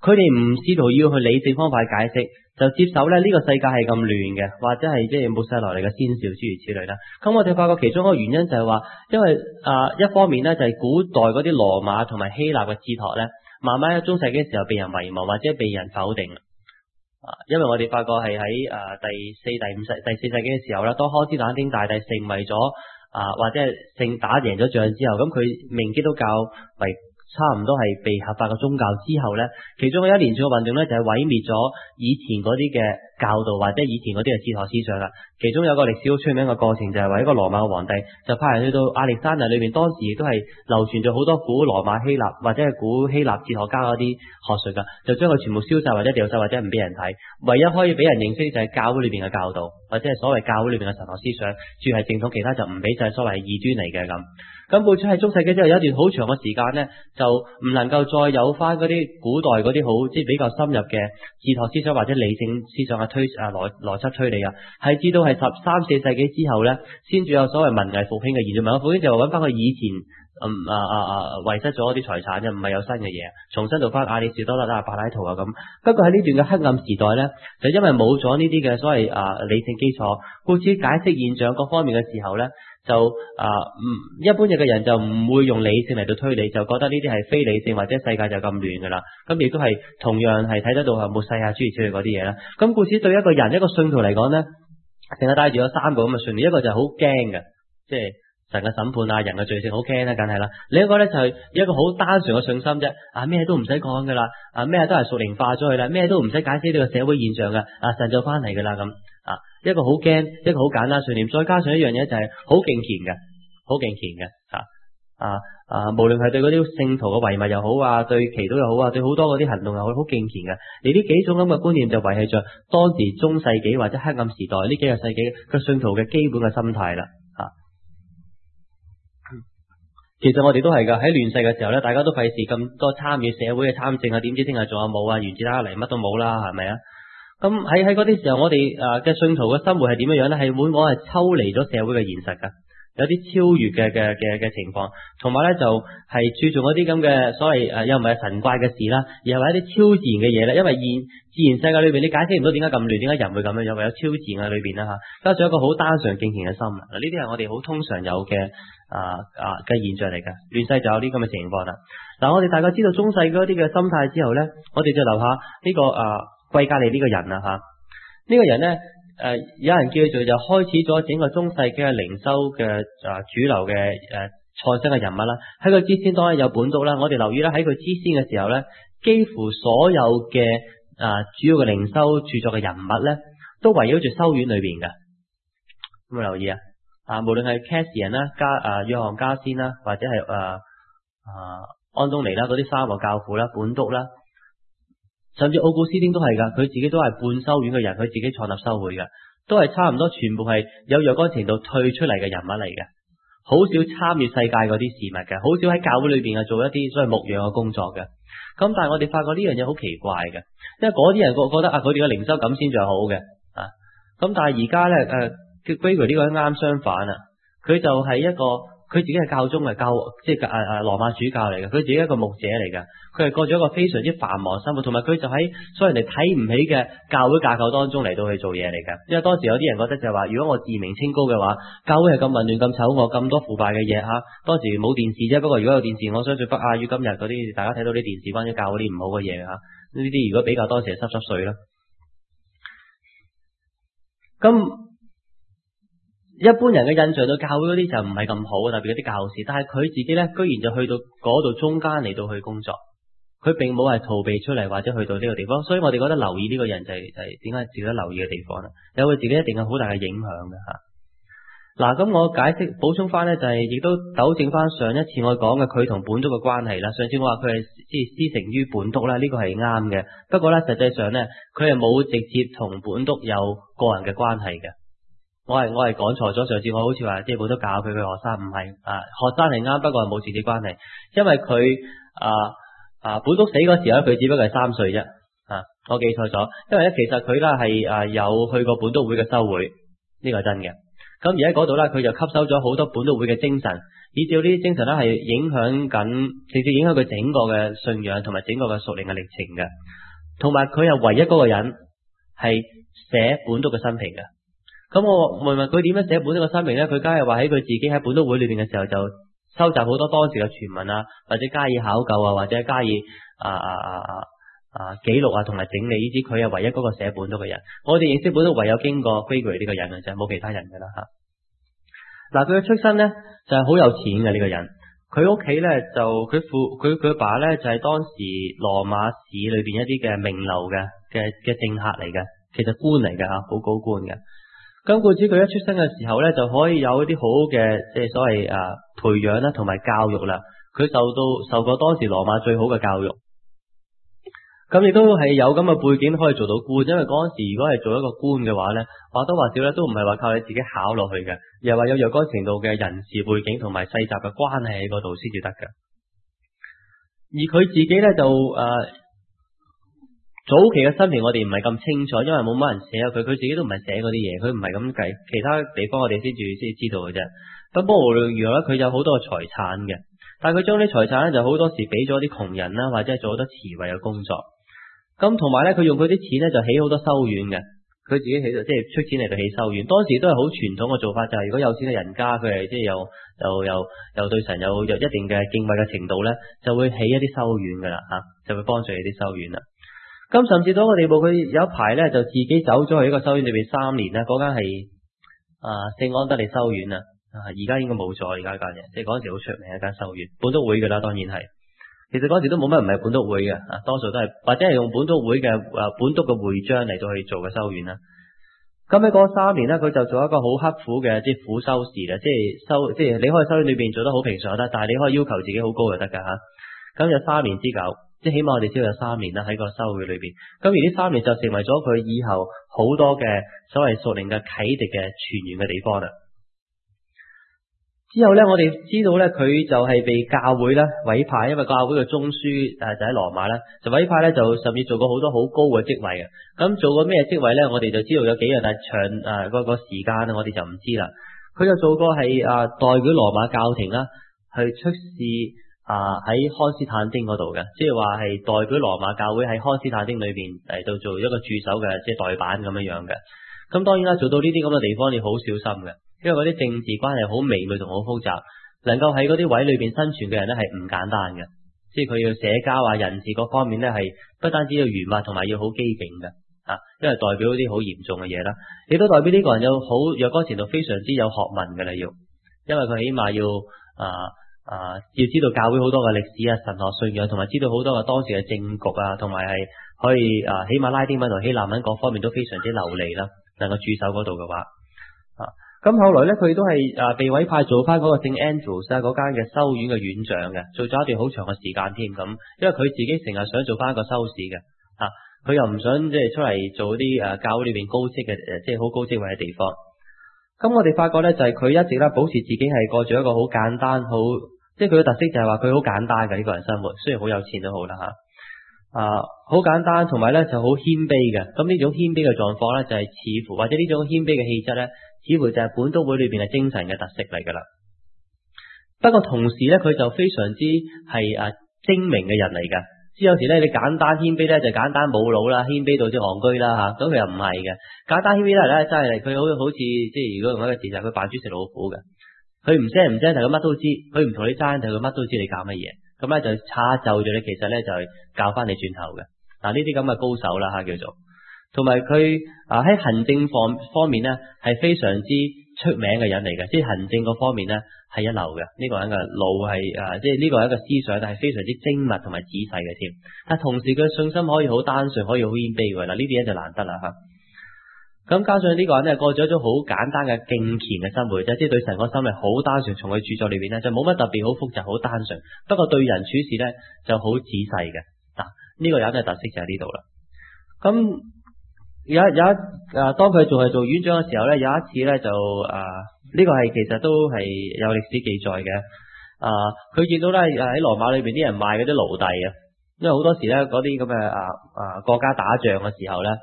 佢哋唔試圖要去理性方法解釋，就接受咧呢個世界係咁亂嘅，或者係即係冇晒來嚟嘅先兆諸如此類啦。咁我哋發覺其中一個原因就係話，因為啊、呃、一方面咧就係古代嗰啲羅馬同埋希臘嘅哲學咧，慢慢喺中世紀嘅時候被人遺忘或者被人否定啊。因為我哋發覺係喺誒第四、第五世、第四世紀嘅時候啦，當康斯坦丁大帝成為咗啊、呃、或者係勝打贏咗仗之後，咁佢命基督教為差唔多係被合法嘅宗教之後呢，其中有一連串嘅運動呢，就係毀滅咗以前嗰啲嘅教導或者以前嗰啲嘅哲學思想啦。其中有個歷史好出名嘅過程，就係話一個羅馬嘅皇帝就派人去到亞歷山大裏面，當時亦都係流傳咗好多古羅馬希臘或者係古希臘哲學家嗰啲學術噶，就將佢全部燒晒或者掉晒或者唔俾人睇。唯一可以俾人認識就係教會裏邊嘅教導或者係所謂教會裏邊嘅神學思想，主要係正統，其他就唔俾，就係所謂係異端嚟嘅咁。咁到咗喺中世紀之後有一段好長嘅時間呢，就唔能夠再有翻嗰啲古代嗰啲好即係比較深入嘅哲學思想或者理性思想嘅推啊邏邏輯推理啊，係至到係十三四世紀之後呢，先至有所謂文藝復興嘅現象。文藝復興就揾翻佢以前嗯啊啊啊遺失咗啲財產嘅，唔係有新嘅嘢，重新做翻亞里士多德啊、柏拉圖啊咁。不過喺呢段嘅黑暗時代呢，就因為冇咗呢啲嘅所謂啊理性基礎，故此解釋現象各方面嘅時候呢，就啊唔、呃、一般嘅人就唔會用理性嚟到推理，就覺得呢啲係非理性或者世界就咁亂噶啦。咁亦都係同樣係睇得到係末世啊諸如此類嗰啲嘢啦。咁故此對一個人一個信徒嚟講呢，成日帶住有三個咁嘅信念，一個就係好驚嘅，即係神嘅審判啊，人嘅罪性好驚啦，梗係啦。另一個咧就係一個好單純嘅信心啫，啊咩都唔使講噶啦，啊咩都係屬靈化咗去啦，咩都唔使解釋呢個社會現象噶，啊神就翻嚟噶啦咁啊。一個好驚，一個好簡單信念，再加上一樣嘢就係好敬虔嘅，好敬虔嘅啊啊啊！無論係對嗰啲聖徒嘅遺物又好啊，對祈禱又好啊，對好多嗰啲行動又好，好敬虔嘅。而呢幾種咁嘅觀念就維繫着當時中世紀或者黑暗時代呢幾個世紀嘅信徒嘅基本嘅心態啦啊。其實我哋都係噶，喺亂世嘅時候咧，大家都費事咁多參與社會嘅參政啊，點知聽日仲有冇啊？原子彈嚟乜都冇啦，係咪啊？咁喺喺嗰啲時候，我哋誒嘅信徒嘅生活係點樣樣咧？係會我係抽離咗社會嘅現實噶，有啲超越嘅嘅嘅嘅情況，同埋咧就係、是、注重一啲咁嘅所謂誒、呃，又唔係神怪嘅事啦，而係話一啲超自然嘅嘢咧。因為現自然世界裏邊，你解釋唔到點解咁亂，點解人會咁樣樣，唯有超自然喺裏邊啦吓。加上一個好單純敬虔嘅心嗱，呢啲係我哋好通常有嘅啊啊嘅現象嚟嘅。亂世就有啲咁嘅情況啦。嗱，我哋大概知道中世嗰啲嘅心態之後咧，我哋就留下呢、這個啊。貴格利呢個人啊吓，呢、這個人呢，誒、呃，有人叫佢做就開始咗整個中世紀嘅靈修嘅啊主流嘅誒創新嘅人物啦。喺佢之先當然有本篤啦，我哋留意啦，喺佢之先嘅時候呢，幾乎所有嘅啊主要嘅靈修著作嘅人物呢，都圍繞住修院裏邊嘅。有冇留意啊？啊，無論係卡士人啦、加啊約翰加先啦，或者係誒啊安東尼啦嗰啲三個教父啦、本篤啦。甚至奧古斯丁都係噶，佢自己都係半修院嘅人，佢自己創立修會嘅，都係差唔多全部係有若干程度退出嚟嘅人物嚟嘅，好少參與世界嗰啲事物嘅，好少喺教會裏邊啊做一啲所謂牧養嘅工作嘅。咁但係我哋發覺呢樣嘢好奇怪嘅，因為嗰啲人覺覺得啊，佢哋嘅靈修感先最好嘅啊。咁但係而家咧誒，歸佢呢個啱相反啊，佢就係一個。佢自己係教宗嘅教，即係誒誒羅馬主教嚟嘅。佢自己係一個牧者嚟嘅，佢係過咗一個非常之繁忙生活，同埋佢就喺所有人哋睇唔起嘅教會架構當中嚟到去做嘢嚟嘅。因為當時有啲人覺得就係話，如果我自命清高嘅話，教會係咁混亂、咁醜惡、咁多腐敗嘅嘢嚇。當時冇電視啫，不過如果有電視，我相信不亞於今日嗰啲大家睇到啲電視關於教會啲唔好嘅嘢嚇。呢啲如果比較當時係濕濕碎啦。咁一般人嘅印象對教會嗰啲就唔係咁好，特別嗰啲教士，但係佢自己咧，居然就去到嗰度中間嚟到去工作，佢並冇係逃避出嚟或者去到呢個地方，所以我哋覺得留意呢個人就係就係點解值得留意嘅地方啦，有佢自己一定有好大嘅影響嘅吓。嗱，咁我解釋補充翻咧，就係亦都糾正翻上一次我講嘅佢同本篤嘅關係啦。上次我話佢係即係師承於本篤啦，呢個係啱嘅。不過咧，實際上咧，佢係冇直接同本篤有個人嘅關係嘅。我係我係講錯咗，上次我好似話即係本篤教佢嘅學生，唔係啊，學生係啱，不過係冇直接關係，因為佢啊啊本篤死嗰時候咧，佢只不過係三歲啫啊，我記錯咗，因為咧其實佢咧係啊有去過本篤會嘅修會，呢個係真嘅。 咁而喺嗰度咧，佢就吸收咗好多本篤會嘅精神，以至呢啲精神咧係影響緊，直接影響佢整個嘅信仰同埋整個嘅屬靈嘅歷程嘅。同埋佢係唯一嗰個人係寫本篤嘅生平嘅。咁我問問佢點樣寫本篤嘅生平咧？佢梗係話喺佢自己喺本篤會裏邊嘅時候就收集好多當時嘅傳聞啊，或者加以考究啊，或者加以啊啊啊啊啊記錄啊，同埋整理，以至佢係唯一嗰個寫本篤嘅人。我哋認識本篤唯有經過 Gregory 呢個人嘅啫，冇其他人噶啦吓。嗱，佢嘅出身咧就係、是、好有錢嘅呢、這個人。佢屋企咧就佢父佢佢爸咧就係、是、當時羅馬市裏邊一啲嘅名流嘅嘅嘅政客嚟嘅，其實官嚟嘅吓，好高官嘅。咁故此佢一出生嘅時候咧，就可以有一啲好嘅即係所謂啊培養啦，同埋教育啦。佢受到受過當時羅馬最好嘅教育，咁亦都係有咁嘅背景可以做到官。因為嗰陣時如果係做一個官嘅話咧，或多或少咧都唔係話靠你自己考落去嘅，而係話有若干程度嘅人事背景同埋世襲嘅關係喺嗰度先至得嘅。而佢自己咧就誒。呃早期嘅生平我哋唔係咁清楚，因為冇乜人寫佢，佢自己都唔係寫嗰啲嘢，佢唔係咁計，其他地方我哋先至先知道嘅啫。咁不過無論如何咧，佢有好多嘅財產嘅，但係佢將啲財產咧就好多時俾咗啲窮人啦，或者係做好多慈惠嘅工作。咁同埋咧，佢用佢啲錢咧就起好多修院嘅，佢自己起到即係出錢嚟到起修院。當時都係好傳統嘅做法，就係、是、如果有錢嘅人家，佢係即係有又又又對神有有一定嘅敬畏嘅程度咧，就會起一啲修院噶啦吓，就會幫助你啲修院啦。咁甚至到個地步，佢有一排咧就自己走咗去一個修院裏邊三年啦。嗰間係啊聖安德烈修院啊，而家應該冇咗而家間嘢，即係嗰陣時好出名一間修院，本篤會噶啦，當然係。其實嗰陣時都冇乜唔係本篤會嘅，啊多數都係或者係用本篤會嘅誒本篤嘅會章嚟到去做嘅修院啦。咁喺嗰三年咧，佢就做一個好刻苦嘅即係苦修士啦，即係修即係你可以修院裏邊做得好平常得，但係你可以要求自己好高就得噶吓。咁有三年之久。即係起碼我哋知道有三年啦，喺個修會裏邊，咁而呢三年就成為咗佢以後好多嘅所謂屬靈嘅啟迪嘅泉源嘅地方啦。之後咧，我哋知道咧，佢就係被教會咧委派，因為教會嘅宗書誒就喺羅馬咧，就委派咧就甚至做過好多好高嘅職位嘅。咁做過咩職位咧？我哋就知道有幾樣，但係長誒嗰個時間咧，我哋就唔知啦。佢就做過係誒代表羅馬教廷啦，去出使。啊！喺康斯坦丁嗰度嘅，即係話係代表羅馬教會喺康斯坦丁裏邊嚟到做一個駐守嘅，即係代辦咁樣樣嘅。咁當然啦，做到呢啲咁嘅地方，你好小心嘅，因為嗰啲政治關係好微妙同好複雜，能夠喺嗰啲位裏邊生存嘅人咧係唔簡單嘅，即係佢要社交啊、人事各方面咧係不單止要圓滑，同埋要好機警嘅啊，因為代表啲好嚴重嘅嘢啦，亦都代表呢個人有好若干程度非常之有學問嘅啦，要，因為佢起碼要啊。啊，要知道教會好多嘅歷史啊、神學信仰，同埋知道好多嘅當時嘅政局啊，同埋係可以啊，起碼拉丁文同希臘文各方面都非常之流利啦，能夠駐守嗰度嘅話啊，咁後來咧佢都係啊被委派做翻嗰個聖 Andrews 啊嗰間嘅修院嘅院長嘅，做咗一段好長嘅時間添咁，因為佢自己成日想做翻一個修士嘅啊，佢又唔想即係出嚟做啲誒教會裏邊高職嘅誒，即係好高職位嘅地方。咁我哋發覺咧就係佢一直咧保持自己係過住一個好簡單好。即係佢嘅特色就係話佢好簡單嘅呢個人生活，雖然好有錢都好啦吓，啊好簡單，同埋咧就好謙卑嘅。咁呢種謙卑嘅狀況咧就係似乎或者呢種謙卑嘅氣質咧，似乎就係本篤會裏邊嘅精神嘅特色嚟噶啦。不過同時咧佢就非常之係啊精明嘅人嚟嘅。即有時咧你簡單謙卑咧就簡單冇腦啦，謙卑到即係戇居啦吓，咁佢又唔係嘅。簡單謙卑咧真係佢好好似即係如果用一個字就係佢扮豬食老虎嘅。佢唔聲唔聲，但佢乜都知；佢唔同你爭，但佢乜都知你搞乜嘢。咁咧就差就咗你，其實咧就係教翻你轉頭嘅。嗱呢啲咁嘅高手啦吓叫做，同埋佢啊喺行政方方面咧係非常之出名嘅人嚟嘅，即係行政嗰方面咧係一流嘅。呢、這個人嘅腦係啊，即係呢個係一個思想，但係非常之精密同埋仔細嘅添。但同時佢信心可以好單純，可以好謙卑嘅。嗱呢啲嘢就難得啦吓。咁加上呢個人咧過咗一種好簡單嘅敬虔嘅生活啫，即係對神個心係好單純，從佢著作裏邊咧就冇乜特別好複雜，好單純。不過對人處事咧就好仔細嘅。嗱呢個人嘅特色就喺呢度啦。咁有有一啊，當佢仲係做院長嘅時候咧，有一次咧就啊呢個係其實都係有歷史記載嘅。啊，佢見到咧喺羅馬裏邊啲人賣嗰啲奴隸啊，因為好多時咧嗰啲咁嘅啊啊國家打仗嘅時候咧。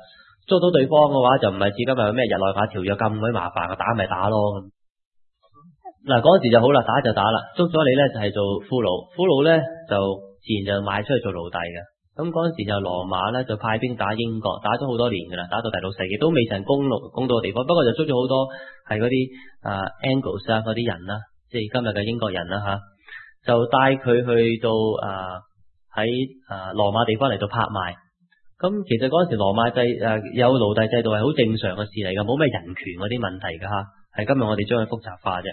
捉到對方嘅話，就唔係似今日有咩日內瓦條約咁鬼麻煩，打咪打咯咁。嗱嗰陣時就好啦，打就打啦，捉咗你咧就係做俘虜，俘虜咧就自然就賣出去做奴隸嘅。咁嗰陣時就羅馬咧就派兵打英國，打咗好多年噶啦，打到第六世紀都未曾攻攻到嘅地方，不過就捉咗好多係嗰啲啊 Angles 啊嗰啲人啦，即係今日嘅英國人啦吓，就帶佢去到啊喺啊羅馬地方嚟到拍賣。咁其實嗰陣時羅馬制誒、啊、有奴隸制度係好正常嘅事嚟噶，冇咩人權嗰啲問題噶吓，係今日我哋將佢複雜化啫。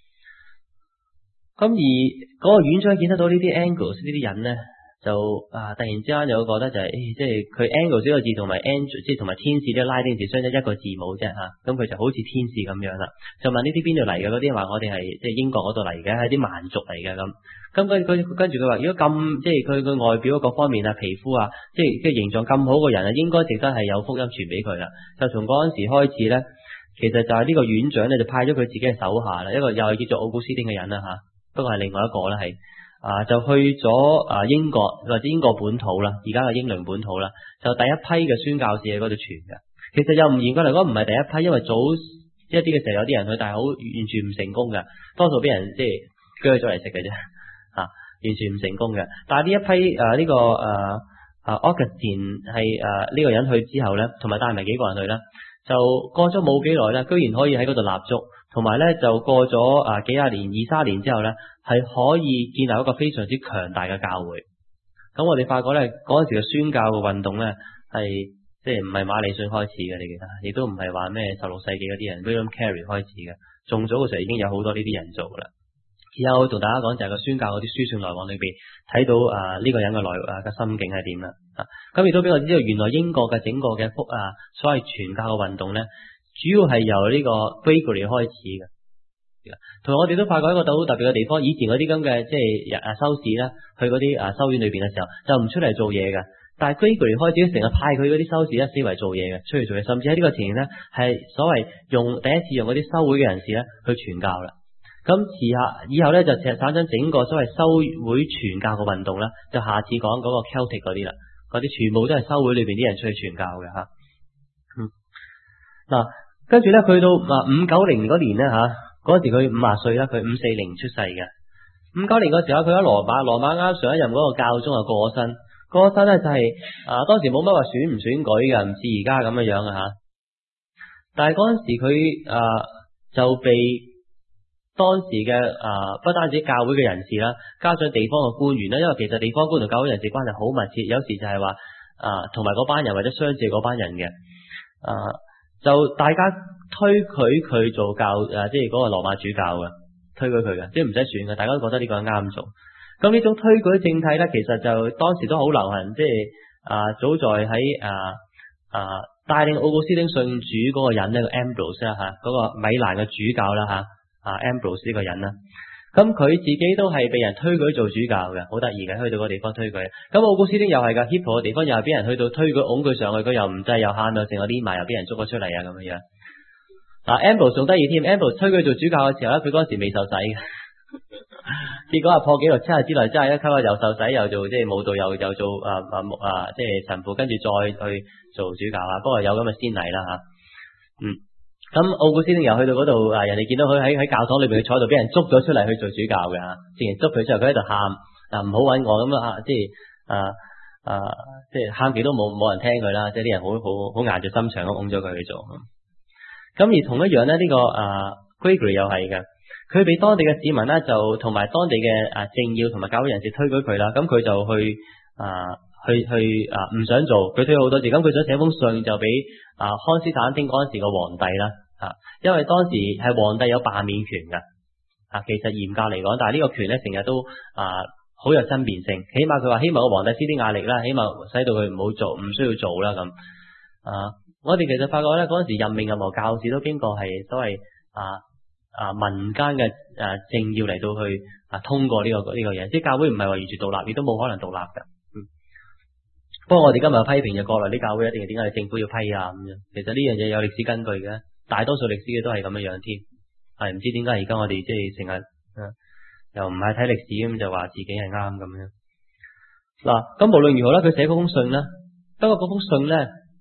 咁而嗰個院長見得到呢啲 Angles 呢啲人咧，就啊突然之間有覺得就係、是，誒、哎、即係佢 Angles 呢個字同埋 Angel 即係同埋天使呢個拉丁字相差一個字母啫吓，咁、啊、佢就好似天使咁樣啦。就問呢啲邊度嚟嘅？嗰啲話我哋係即係英國嗰度嚟嘅，係啲蠻族嚟嘅咁。咁佢佢跟住佢話，如果咁即係佢個外表各方面啊、皮膚啊，即係嘅形狀咁好嘅人啊，應該值得係有福音傳俾佢啦。就從嗰陣時開始咧，其實就係呢個院長咧就派咗佢自己嘅手下啦，一個又係叫做奧古斯丁嘅人啦吓。不過係另外一個啦，係啊，就去咗啊英國或者英國本土啦，而家嘅英倫本土啦，就第一批嘅宣教士喺嗰度傳嘅。其實又唔嚴格嚟講唔係第一批，因為早一啲嘅時候有啲人去，但係好完全唔成功嘅，多數俾人即係鋸咗嚟食嘅啫，吓、啊、完全唔成功嘅。但係呢一批誒呢、啊這個誒啊 Augustine 係誒呢個人去之後咧，同埋帶埋幾個人去啦，就過咗冇幾耐咧，居然可以喺嗰度立足。同埋咧就過咗啊幾廿年、二三年之後咧，係可以建立一個非常之強大嘅教會。咁我哋發覺咧嗰陣時嘅宣教嘅運動咧係即係唔係馬禮遜開始嘅，你記得？亦都唔係話咩十六世紀嗰啲人 William Carey 開始嘅，仲早嘅時候已經有好多呢啲人做噶啦。而家我同大家講就係個宣教嗰啲書信來往裏邊睇到啊呢個人嘅來啊嘅心境係點啦。啊，咁亦都俾我知道原來英國嘅整個嘅福啊所謂傳教嘅運動咧。主要係由呢個 Gregory 開始嘅，同埋我哋都發覺一個好特別嘅地方。以前嗰啲咁嘅即係啊修士咧，去嗰啲啊修院裏邊嘅時候，就唔出嚟做嘢嘅。但係 Gregory 開始成日派佢嗰啲修士咧四圍做嘢嘅，出嚟做嘢，甚至喺呢個情形咧係所謂用第一次用嗰啲修會嘅人士咧去傳教啦。咁遲下以後咧就產生整個所謂修會傳教嘅運動啦。就下次講嗰個 Celtic 嗰啲啦，嗰啲全部都係修會裏邊啲人出去傳教嘅吓。嗯，嗱。跟住咧，去到啊五九零嗰年咧吓，嗰時佢五十歲啦，佢五四零出世嘅。五九年嗰時候，佢喺羅馬，羅馬啱上一任嗰個教宗啊過咗身，過咗身咧就係、是、啊當時冇乜話選唔選舉嘅，唔似而家咁樣樣啊吓。但係嗰陣時佢啊就被當時嘅啊不單止教會嘅人士啦，加上地方嘅官員啦，因為其實地方官同教會人士關係好密切，有時就係話啊同埋嗰班人或者相似嗰班人嘅啊。就大家推舉佢做教誒、啊，即係嗰個羅馬主教嘅，推舉佢嘅，即係唔使選嘅，大家都覺得呢個啱做。咁呢種推舉政體咧，其實就當時都好流行，即係啊，早在喺啊啊帶領奧古斯丁信主嗰個人咧，個 Ambrose 啦、啊、吓，嗰、那個米蘭嘅主教啦吓，啊 Ambrose 呢個人啦。咁佢自己都係被人推舉做主教嘅，好得意嘅，去到個地方推舉。咁奧古斯丁又係噶 Hippo 嘅地方又係俾人去到推舉，拱佢上去，佢又唔制，又喊到成個黏埋，又俾人捉咗出嚟啊咁樣樣。嗱 Ambrose 仲得意添 Ambrose 推佢做主教嘅時候咧，佢嗰時未受洗嘅，結果啊破紀錄七日之內真係一級啊又受洗又做即係舞蹈又又做啊啊啊即係神父，跟住再去做主教啊。不過有咁嘅先例啦吓，嗯。咁奧古斯丁又去到嗰度啊，人哋見到佢喺喺教堂裏邊坐喺度，俾人捉咗出嚟去做主教嘅，自然捉佢出嚟，佢喺度喊啊，唔好揾我咁啊，即係啊啊，即係喊極都冇冇人聽佢啦，即係啲人好好好硬住心腸咁拱咗佢去做。咁而同一樣咧，呢、這個啊 Gregory 又係嘅，佢俾當地嘅市民咧就同埋當地嘅啊政要同埋教會人士推舉佢啦，咁佢就去啊去去啊唔想做，佢推好多次，咁佢想寫封信就俾啊康斯坦丁嗰陣時個皇帝啦。啊，因為當時係皇帝有罷免權噶，啊，其實嚴格嚟講，但係呢個權咧成日都啊好有爭辯性，起碼佢話希望個皇帝施啲壓力啦，起碼使到佢唔好做，唔需要做啦咁。啊，我哋其實發覺咧嗰陣時任命任何教士都經過係所謂啊啊民間嘅誒政要嚟到去啊通過呢個呢個嘢，即係教會唔係話完全獨立，亦都冇可能獨立噶。嗯，不過我哋今日批評就國內啲教會一定係點解你政府要批啊咁樣，其實呢樣嘢有歷史根據嘅。大多數歷史嘅都係咁樣樣添，係唔知點解而家我哋即係成日又唔係睇歷史咁就話自己係啱咁樣。嗱，咁無論如何啦，佢寫嗰封信咧，不過嗰封信咧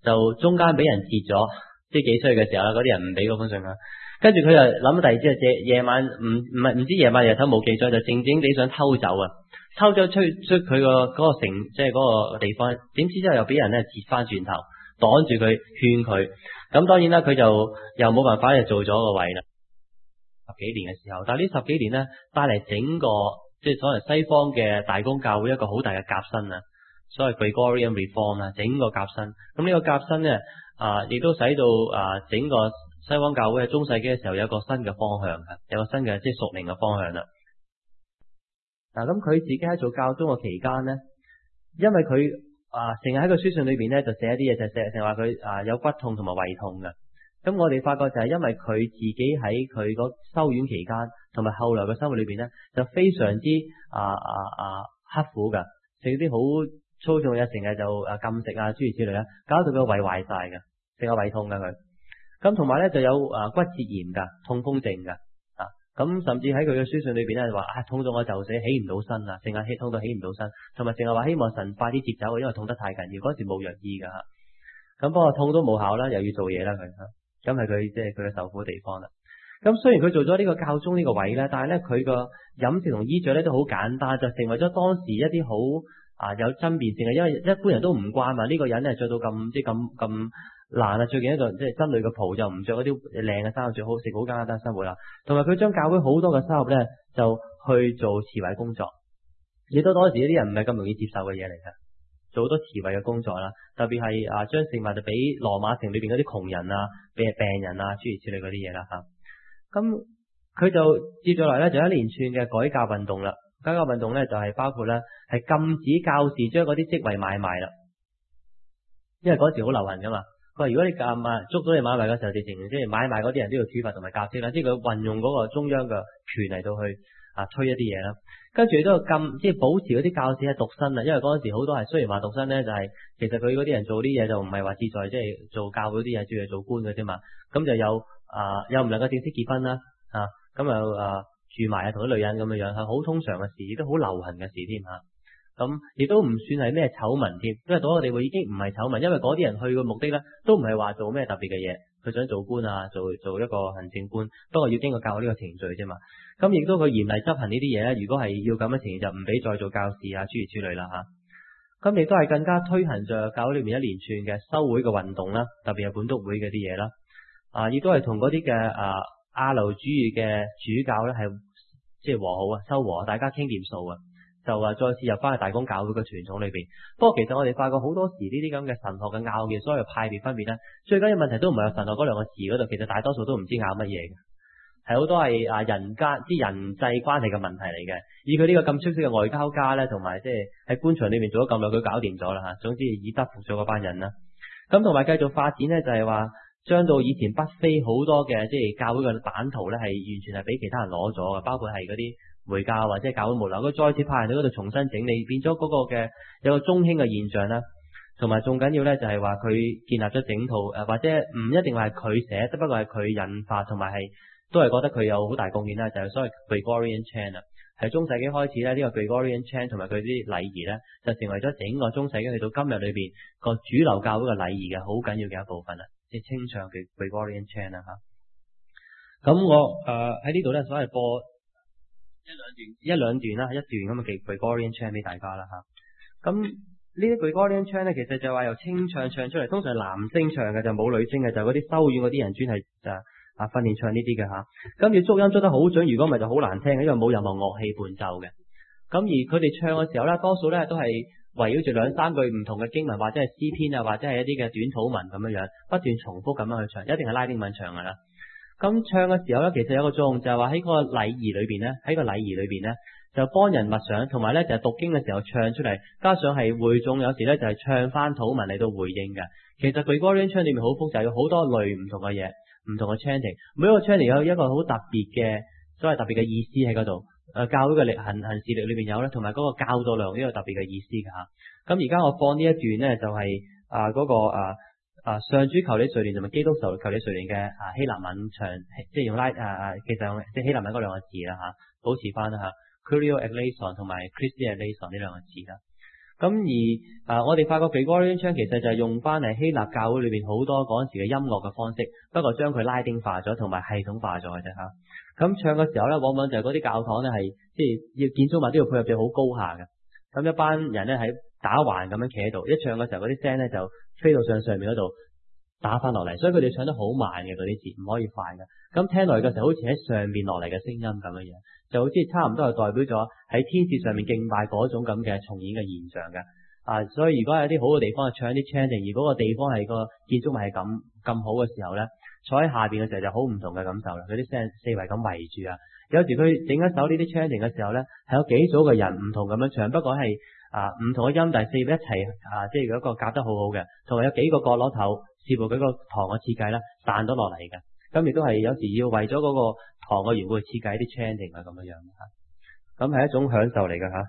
就中間俾人截咗，即係幾歲嘅時候啦，嗰啲人唔俾嗰封信啊。跟住佢又諗第二朝夜夜晚唔唔係唔知夜晚日頭冇記咗，就靜靜地想偷走啊，偷咗出出佢個嗰個城，即係嗰個地方。點知之後又俾人咧截翻轉頭，擋住佢，勸佢。咁當然啦，佢就又冇辦法就做咗個位啦。十幾年嘅時候，但係呢十幾年咧帶嚟整個即係所謂西方嘅大公教會一個好大嘅革新啊，所謂 Gregorian Reform 啊，整個革新。咁呢個革新咧啊，亦都使到啊整個西方教會喺中世紀嘅時候有一個新嘅方向嘅，有個新嘅即係屬靈嘅方向啦。嗱，咁佢自己喺做教宗嘅期間咧，因為佢啊成日喺個書信裏邊咧就寫一啲嘢，就寫成話佢啊有骨痛同埋胃痛嘅。咁我哋發覺就係因為佢自己喺佢個修院期間，同埋後來嘅生活裏邊咧，就非常之啊啊啊刻苦噶，食啲好粗重嘅，成日就啊禁食啊諸如此類啦，搞到佢胃壞晒嘅，成日胃痛噶佢。咁同埋咧就有啊骨節炎噶，痛風症噶啊，咁甚至喺佢嘅書信裏邊咧話啊痛到我就死，起唔到身啊，成日氣痛到起唔到身，同埋成日話希望神快啲接走，因為痛得太緊要，嗰時冇藥醫噶吓，咁不過痛都冇效啦，又要做嘢啦佢吓，咁係佢即係佢嘅受苦嘅地方啦。咁雖然佢做咗呢個教宗呢個位咧，但係咧佢個飲食同衣着咧都好簡單，就成為咗當時一啲好啊有爭辯性嘅，因為一般人都唔慣嘛，呢個人咧着到咁即係咁咁難啊，最近一個即係真女嘅袍就唔着嗰啲靚嘅衫，最好食好簡單生活啦。同埋佢將教會好多嘅收入咧就去做慈惠工作，亦都當時呢啲人唔係咁容易接受嘅嘢嚟嘅，做好多慈惠嘅工作啦，特別係啊將食物就俾羅馬城裏邊嗰啲窮人啊、俾病人啊諸如此類嗰啲嘢啦吓。咁佢就接咗嚟咧就一連串嘅改革運動啦，改革運動咧就係包括咧係禁止教士將嗰啲職位買賣啦，因為嗰時好流行噶嘛。佢話如果你夾啊捉到你買賣嘅時候，直情即係買賣嗰啲人都要處罰同埋革職啦，即係佢運用嗰個中央嘅權嚟到去啊推一啲嘢啦。跟住亦都禁即係保持嗰啲教士係獨身啊，因為嗰陣時好多係雖然話獨身咧，就係、是、其實佢嗰啲人做啲嘢就唔係話志在即係做教會啲嘢，主要係做官嘅啫嘛。咁就有啊又唔能夠正式結婚啦啊，咁又啊住埋啊同啲女人咁樣樣係好通常嘅事，亦都好流行嘅事添嚇。咁亦都唔算係咩醜聞添，因為到我哋會已經唔係醜聞，因為嗰啲人去嘅目的咧都唔係話做咩特別嘅嘢，佢想做官啊，做做一個行政官，不過要經過教會呢個程序啫嘛。咁亦都佢嚴厲執行呢啲嘢咧，如果係要咁嘅程序就唔俾再做教士啊諸如此類啦吓。咁亦都係更加推行着教會裏面一連串嘅修會嘅運動啦，特別係本篤會嘅啲嘢啦，啊亦都係同嗰啲嘅啊亞流主義嘅主教咧係即係和好啊，修和，大家傾掂數啊。就話再次入翻去大公教會嘅傳統裏邊。不過其實我哋發覺好多時呢啲咁嘅神學嘅拗嘅所謂派別分別咧，最緊要問題都唔係有神學嗰兩個字嗰度，其實大多數都唔知拗乜嘢嘅，係好多係啊人間啲人際關係嘅問題嚟嘅。以佢呢個咁出色嘅外交家咧，同埋即係喺官場裏面做咗咁耐，佢搞掂咗啦嚇。總之以德服咗嗰班人啦。咁同埋繼續發展咧，就係話將到以前北非好多嘅即係教會嘅版圖咧，係完全係俾其他人攞咗嘅，包括係嗰啲回教或者係教會無流，佢再次派人去嗰度重新整理，變咗嗰個嘅有個中興嘅現象啦。同埋仲緊要咧，就係話佢建立咗整套誒，或者唔一定話係佢寫，只不過係佢引發，同埋係都係覺得佢有好大貢獻啦。就係、是、所謂 Gregorian Chant 啊，係中世紀開始咧，呢、這個 Gregorian Chant 同埋佢啲禮儀咧，就成為咗整個中世紀去到今日裏邊個主流教會嘅禮儀嘅好緊要嘅一部分啦，即係清唱嘅 Gregorian Chant 啦嚇。咁我誒喺呢度咧，所謂播一兩段一兩段啦，一段咁嘅 Gregorian Chant 俾大家啦吓。咁呢啲 Gregorian Chant 咧，其實就話由清唱唱出嚟，通常係男聲唱嘅，就冇女聲嘅，就嗰啲修院嗰啲人專係就啊訓練唱呢啲嘅吓。咁要捉音捉得好準，如果唔係就好難聽嘅，因為冇任何樂器伴奏嘅。咁而佢哋唱嘅時候咧，多數咧都係圍繞住兩三句唔同嘅經文，或者係詩篇啊，或者係一啲嘅短土文咁樣樣，不斷重複咁樣去唱，一定係拉丁文唱噶啦。咁唱嘅時候咧，其實有個作用就係話喺個禮儀裏邊咧，喺個禮儀裏邊咧，就幫人默想，同埋咧就係讀經嘅時候唱出嚟，加上係會眾有時咧就係唱翻土文嚟到回應嘅。其實 Gregorian Chant 裏面好複雜，有好多類唔同嘅嘢，唔同嘅 chanting， 每一個 chanting 有一個好特別嘅所謂特別嘅意思喺嗰度。誒，教會嘅力行行事力裏邊有咧，同埋嗰個教導量呢個特別嘅意思嘅吓。咁而家我放呢一段咧，就係啊嗰個啊。啊！上主求你垂憐，同埋基督求求你垂憐嘅啊希臘文唱，即係用拉啊，其實用即係希臘文嗰兩個字啦吓，保持翻啦吓 Kyrie eleison 同埋 Christe eleison 呢兩個字啦。 咁而啊，我哋發覺 Gregorian chant 其實就係用翻係希臘教會裏邊好多嗰陣時嘅音樂嘅方式，不過將佢拉丁化咗同埋系統化咗嘅啫嚇。咁唱嘅時候咧，往往就係嗰啲教堂咧係即係要建築物都要配合住好高下嘅。咁一班人咧喺打橫咁樣企喺度，一唱嘅時候嗰啲聲咧就飛到上上面嗰度打翻落嚟，所以佢哋唱得好慢嘅嗰啲字，唔可以快嘅。咁聽落嚟嘅時候，好似喺上面落嚟嘅聲音咁樣樣。就好似差唔多係代表咗喺天使上面敬拜嗰種咁嘅重演嘅現象嘅啊，所以如果有啲好嘅地方去唱啲 chanting，而嗰個地方係個建築物係咁咁好嘅時候咧，坐喺下邊嘅時候就好唔同嘅感受啦。嗰啲聲四圍咁圍住啊，有時佢整一首呢啲 chanting 嘅時候咧，係有幾組嘅人唔同咁樣唱，不過係啊唔同嘅音，但係四一齊啊，即係嗰個夾得好好嘅，同埋有幾個角落頭，視乎佢個堂嘅設計啦，彈咗落嚟嘅。咁亦都係有時要為咗嗰個堂嘅緣故去設計啲 chanting 啊咁樣樣嚇，咁係一種享受嚟㗎嚇。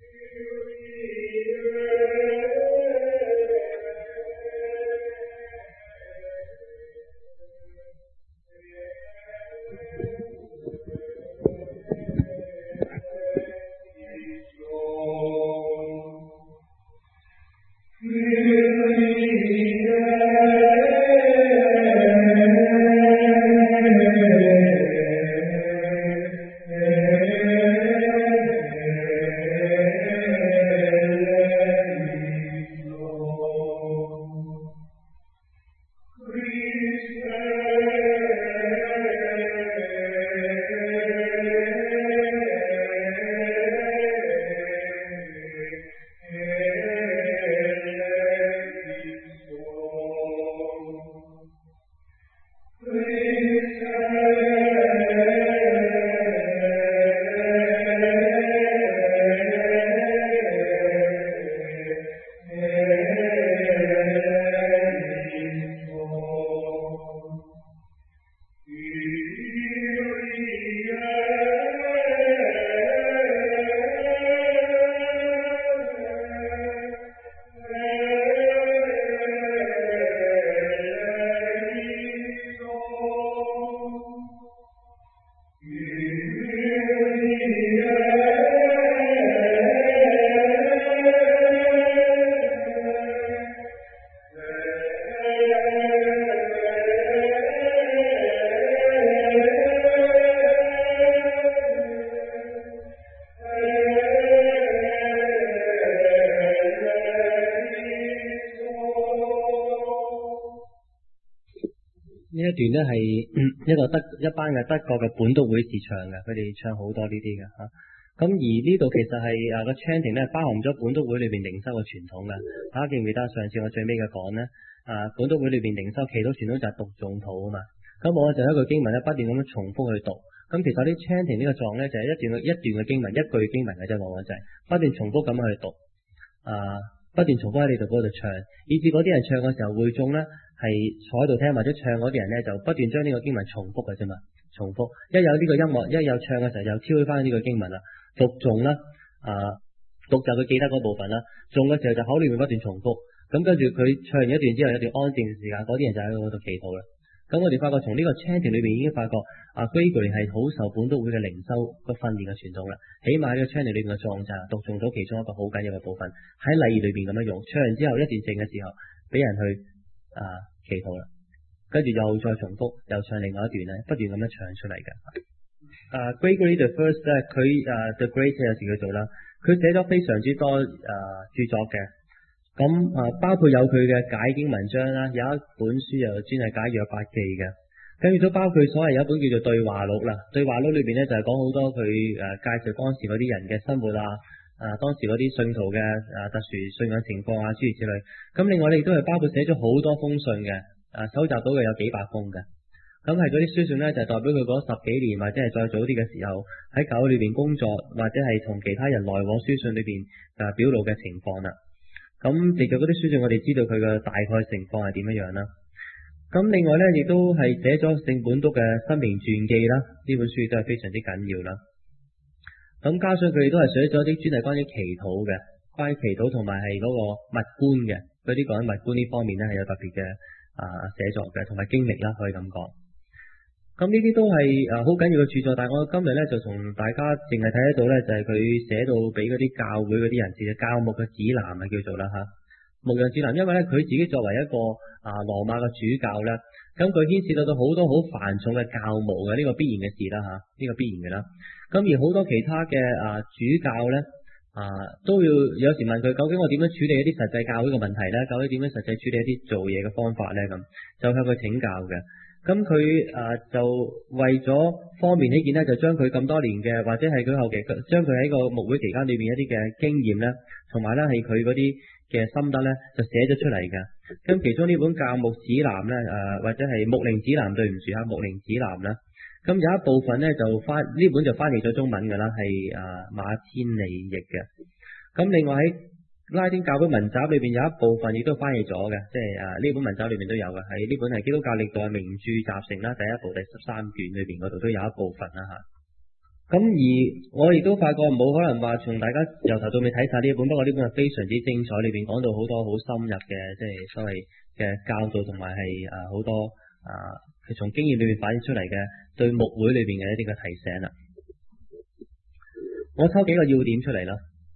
呢一段咧係一個德一班嘅德國嘅本篤會士唱嘅，佢哋唱好多呢啲嘅嚇。咁而呢度其實係啊個 chanting 咧包含咗本篤會裏邊靈修嘅傳統嘅。大家記唔記得上次我最尾嘅講咧？啊本篤會裏邊靈修祈禱傳統就係讀誦禱啊嘛。咁我就一句經文咧不斷咁樣重複去讀。咁其實啲 chanting 呢個狀咧就係一段一段嘅經文，一句經文嘅啫，往往就係不斷重複咁去讀啊。不斷重複喺你度嗰度唱，以至嗰啲人唱嘅時候會眾咧係坐喺度聽，或者唱嗰啲人咧就不斷將呢個經文重複嘅啫嘛，重複。一有呢個音樂，一有唱嘅時候就超翻呢個經文啦，讀誦啦，啊讀就佢記得嗰部分啦，誦嘅時候就口裏面不斷重複。咁跟住佢唱完一段之後有段安靜嘅時間，嗰啲人就喺嗰度祈禱啦。咁我哋發覺從呢個 chanting 裏邊已經發覺啊 Gregory 係好受本篤會嘅靈修個訓練嘅傳統啦。起碼喺個 chanting 裏邊嘅狀態讀誦咗其中一個好緊要嘅部分，喺禮儀裏邊咁樣用。唱完之後一段靜嘅時候，俾人去啊祈禱啦，跟住又再重複，又唱另外一段咧，不斷咁樣唱出嚟嘅。啊 Gregory the First 咧，佢啊 The Great 有時叫做啦，佢寫咗非常之多啊著作嘅。咁啊，包括有佢嘅解經文章啦，有一本書又專係解約伯記嘅，跟住都包括所謂有一本叫做對話錄啦。對話錄裏邊咧就係講好多佢誒介紹當時嗰啲人嘅生活啊，啊當時嗰啲信徒嘅啊特殊信仰情況啊諸如此類。咁另外咧亦都係包括寫咗好多封信嘅，啊搜集到嘅有幾百封嘅。咁係嗰啲書信咧就係代表佢嗰十幾年或者係再早啲嘅時候喺教會裏邊工作，或者係同其他人來往書信裏邊啊表露嘅情況啦。咁藉著嗰啲書信，我哋知道佢嘅大概情況係點樣樣啦。咁另外咧，亦都係寫咗聖本篤嘅生命傳記啦，呢本書都係非常之緊要啦。咁加上佢哋都係寫咗啲專係關於祈禱嘅，關於祈禱同埋係嗰個物觀嘅，嗰啲講緊物觀呢方面咧係有特別嘅啊寫作嘅，同埋經歷啦，可以咁講。 咁呢啲都係誒好緊要嘅著作，但係我今日咧就同大家淨係睇得到咧，就係佢寫到俾嗰啲教會嗰啲人士嘅教牧嘅指南啊，叫做啦嚇牧養指南。因為咧佢自己作為一個啊羅馬嘅主教咧，咁佢牽涉到到好多好繁重嘅教務嘅呢個必然嘅事啦嚇，呢個必然嘅啦。咁而好多其他嘅啊主教咧啊都要有時問佢，究竟我點樣處理一啲實際教會嘅問題咧？究竟點樣實際處理一啲做嘢嘅方法咧？咁就向佢請教嘅。咁佢誒就為咗方便起見咧，就將佢咁多年嘅，或者係佢後期將佢喺個牧會期間裏邊一啲嘅經驗咧，同埋咧係佢嗰啲嘅心得咧，就寫咗出嚟嘅。咁其中呢本教牧指南咧，誒、呃、或者係牧靈指南，對唔住嚇，牧靈指南啦。咁有一部分咧就翻呢本就翻譯咗中文㗎啦，係誒、呃、馬千利譯嘅。咁另外喺拉丁教會文集裏邊有一部分亦都翻譯咗嘅，即係誒呢本文集裏面都有嘅，喺呢本係基督教歷代名著集成啦，第一部第十三卷裏邊嗰度都有一部分啦嚇。咁而我亦都發覺冇可能話從大家由頭到尾睇晒呢一本，不過呢本係非常之精彩，裏邊講到好多好深入嘅，即係所謂嘅教導同埋係誒好多誒佢從經驗裏面反映出嚟嘅對牧會裏邊嘅一啲嘅提醒啦。我抽幾個要點出嚟啦。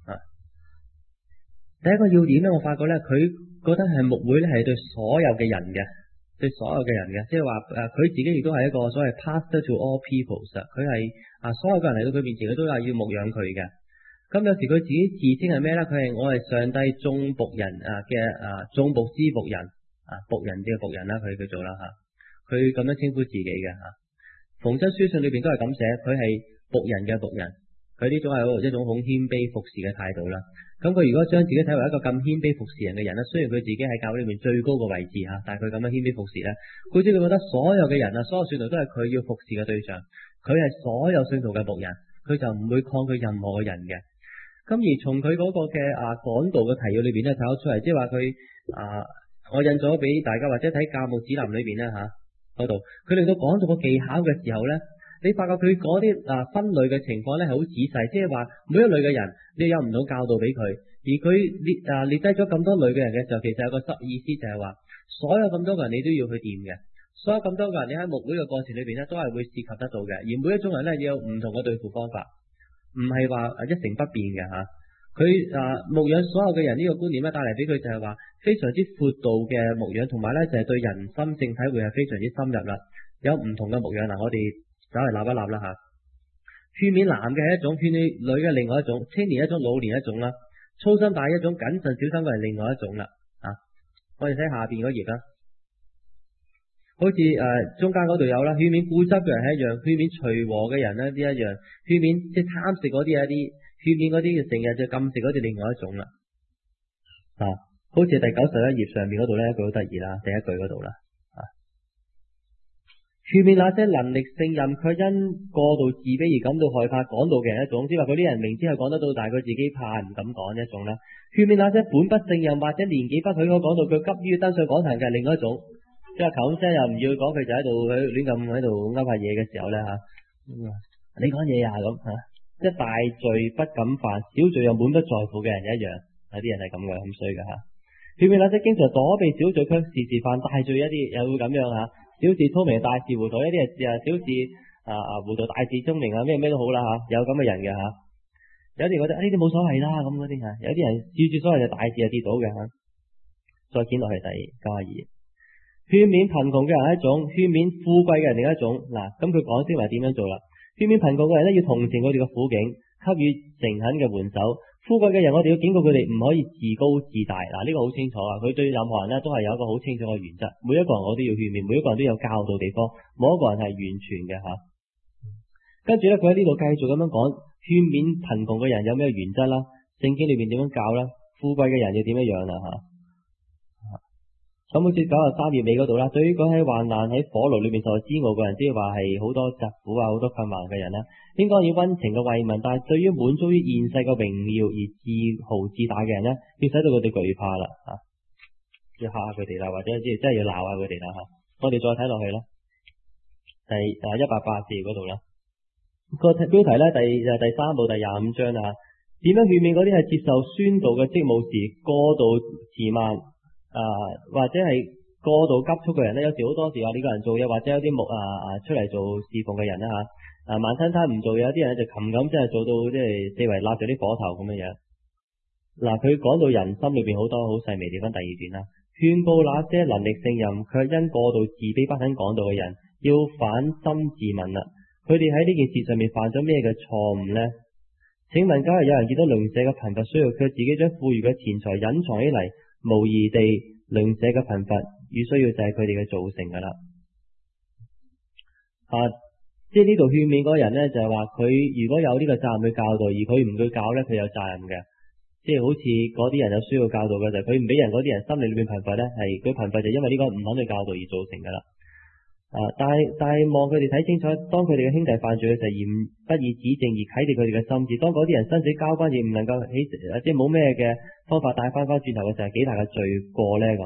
第一個要點咧，我發覺咧，佢覺得係牧會咧係對所有嘅人嘅，對所有嘅人嘅，即係話誒，佢自己亦都係一個所謂 pastor to all people，佢係啊所有嘅人嚟到佢面前，佢都係要牧養佢嘅。咁有時佢自己自稱係咩咧？佢係我係上帝眾僕人啊嘅啊眾僕之僕人啊僕人嘅僕人啦，佢叫做啦吓，佢咁樣稱呼自己嘅吓。馮真書信裏邊都係咁寫，佢係僕人嘅僕人，佢呢種係一種好謙卑服侍嘅態度啦。咁佢如果將自己睇為一個咁謙卑服侍人嘅人咧，雖然佢自己喺教會裏面最高個位置吓，但係佢咁樣謙卑服侍咧，佢知佢覺得所有嘅人啊，所有信徒都係佢要服侍嘅對象，佢係所有信徒嘅僕人，佢就唔會抗拒任何嘅人嘅。咁而從佢嗰個嘅啊講道嘅提要裏邊咧睇得出嚟，即係話佢啊，我印咗俾大家或者睇教牧指南裏邊咧吓嗰度，佢令到講到個技巧嘅時候咧。你發覺佢嗰啲啊分類嘅情況咧係好仔細，即係話每一類嘅人你有唔同教導俾佢，而佢列啊列低咗咁多類嘅人嘅時候，其實有個意思就係話，所有咁多個人你都要去掂嘅，所有咁多個人你喺牧會嘅過程裏邊咧都係會涉及得到嘅，而每一種人咧要有唔同嘅對付方法，唔係話一成不變嘅吓。佢啊牧養所有嘅人呢個觀念咧帶嚟俾佢就係話非常之闊度嘅牧養，同埋咧就係對人心性體會係非常之深入啦。有唔同嘅牧養嗱，我哋。稍為立一立啦吓，勸勉男嘅係一種，勸勉女嘅另外一種，青年一種，老年一種啦，粗心大意一種，謹慎小心嘅係另外一種啦。啊，我哋睇下邊嗰頁啦，好似誒、呃、中間嗰度有啦，勸勉固執嘅人係一樣，勸勉隨和嘅人咧啲一樣，勸勉即係貪食嗰啲一啲，勸勉嗰啲成日就禁食嗰啲另外一種啦。啊，好似第九十一頁上面嗰度咧一句好得意啦，第一句嗰度啦。勸勉那些能力勝任卻因過度自卑而感到害怕講道嘅人一種，即係話嗰啲人明知係講得到，但係佢自己怕唔敢講一種啦。勸勉那些本不勝任或者年紀不許可講道，佢急於登上講壇嘅另外一種，即係求聲又唔要講，佢就喺度佢亂咁喺度勾下嘢嘅時候咧吓，你講嘢啊咁吓，即係大罪不敢犯，小罪又滿不在乎嘅人一樣，有啲人係咁嘅，咁衰嘅吓。勸勉那些經常躲避小罪卻時時犯大罪一啲，又會咁樣吓。小事聰明，大事糊塗，一啲係啊小事啊啊糊塗，大事聰明啊咩咩都好啦吓，有咁嘅人嘅吓。有啲覺得呢啲冇所謂啦咁嗰啲吓，有啲人處處所謂就大事就跌倒嘅吓。再見落去第加二，勸勉貧窮嘅人係一種，勸勉富貴嘅人另一種。嗱，咁佢講先話點樣做啦？勸勉貧窮嘅人咧要同情佢哋嘅苦境，給予誠懇嘅援手。富貴嘅人，我哋要警告佢哋唔可以自高自大。嗱，呢個好清楚啊！佢對任何人咧都係有一個好清楚嘅原則。每一個人我都要勸勉，每一個人都有教導地方，冇一個人係完全嘅吓。跟住咧，佢喺呢度繼續咁樣講，勸勉貧窮嘅人有咩原則啦？聖經裏面點樣教啦？富貴嘅人要點樣樣啦吓？咁好似九十三頁尾嗰度啦，對於嗰喺患難喺火爐裏面受煎熬嘅人，即係話係好多疾苦啊、好多困難嘅人啦，應該以溫情嘅慰問。但係對於滿足於現世嘅榮耀而自豪自大嘅人咧，要使到佢哋懼怕啦吓，要嚇下佢哋啦，或者即係真係要鬧下佢哋啦吓。我哋再睇落去啦，第誒一百八十四頁嗰度啦，個標題咧第誒第三部第廿五章啦，點樣勸勉嗰啲係接受宣道嘅職務時過度自慢？啊，或者係過度急促嘅人咧，有時好多時話呢個人做嘢，或者有啲木啊啊出嚟做侍奉嘅人啦嚇，啊慢吞吞唔做嘢，有啲人就擒咁即係做到即係四圍揦住啲火頭咁樣樣。嗱，佢講到人心裏邊好多好細微地方，第二段啦，勸告那些能力勝任卻因過度自卑不肯講道嘅人，要反心自問啦，佢哋喺呢件事上面犯咗咩嘅錯誤呢？請問，假如有人見到鄰舍嘅貧乏需要，佢自己將富裕嘅錢財隱藏起嚟，無疑地鄰舍嘅貧乏與需要就係佢哋嘅造成噶啦。啊，即係呢度勸勉嗰個人呢，就係話佢如果有呢個責任去教導，而佢唔去教呢，佢有責任嘅。即係好似嗰啲人有需要教導嘅就係佢唔俾人嗰啲人心理裏面貧乏呢，係佢貧乏就因為呢個唔肯去教導而造成噶啦。啊！但係但係望佢哋睇清楚，當佢哋嘅兄弟犯罪嘅時候，而不以指正而啟迪佢哋嘅心智。當嗰啲人生死交關而唔能夠起，即係冇咩嘅方法帶翻翻轉頭嘅時候，係幾大嘅罪過咧咁。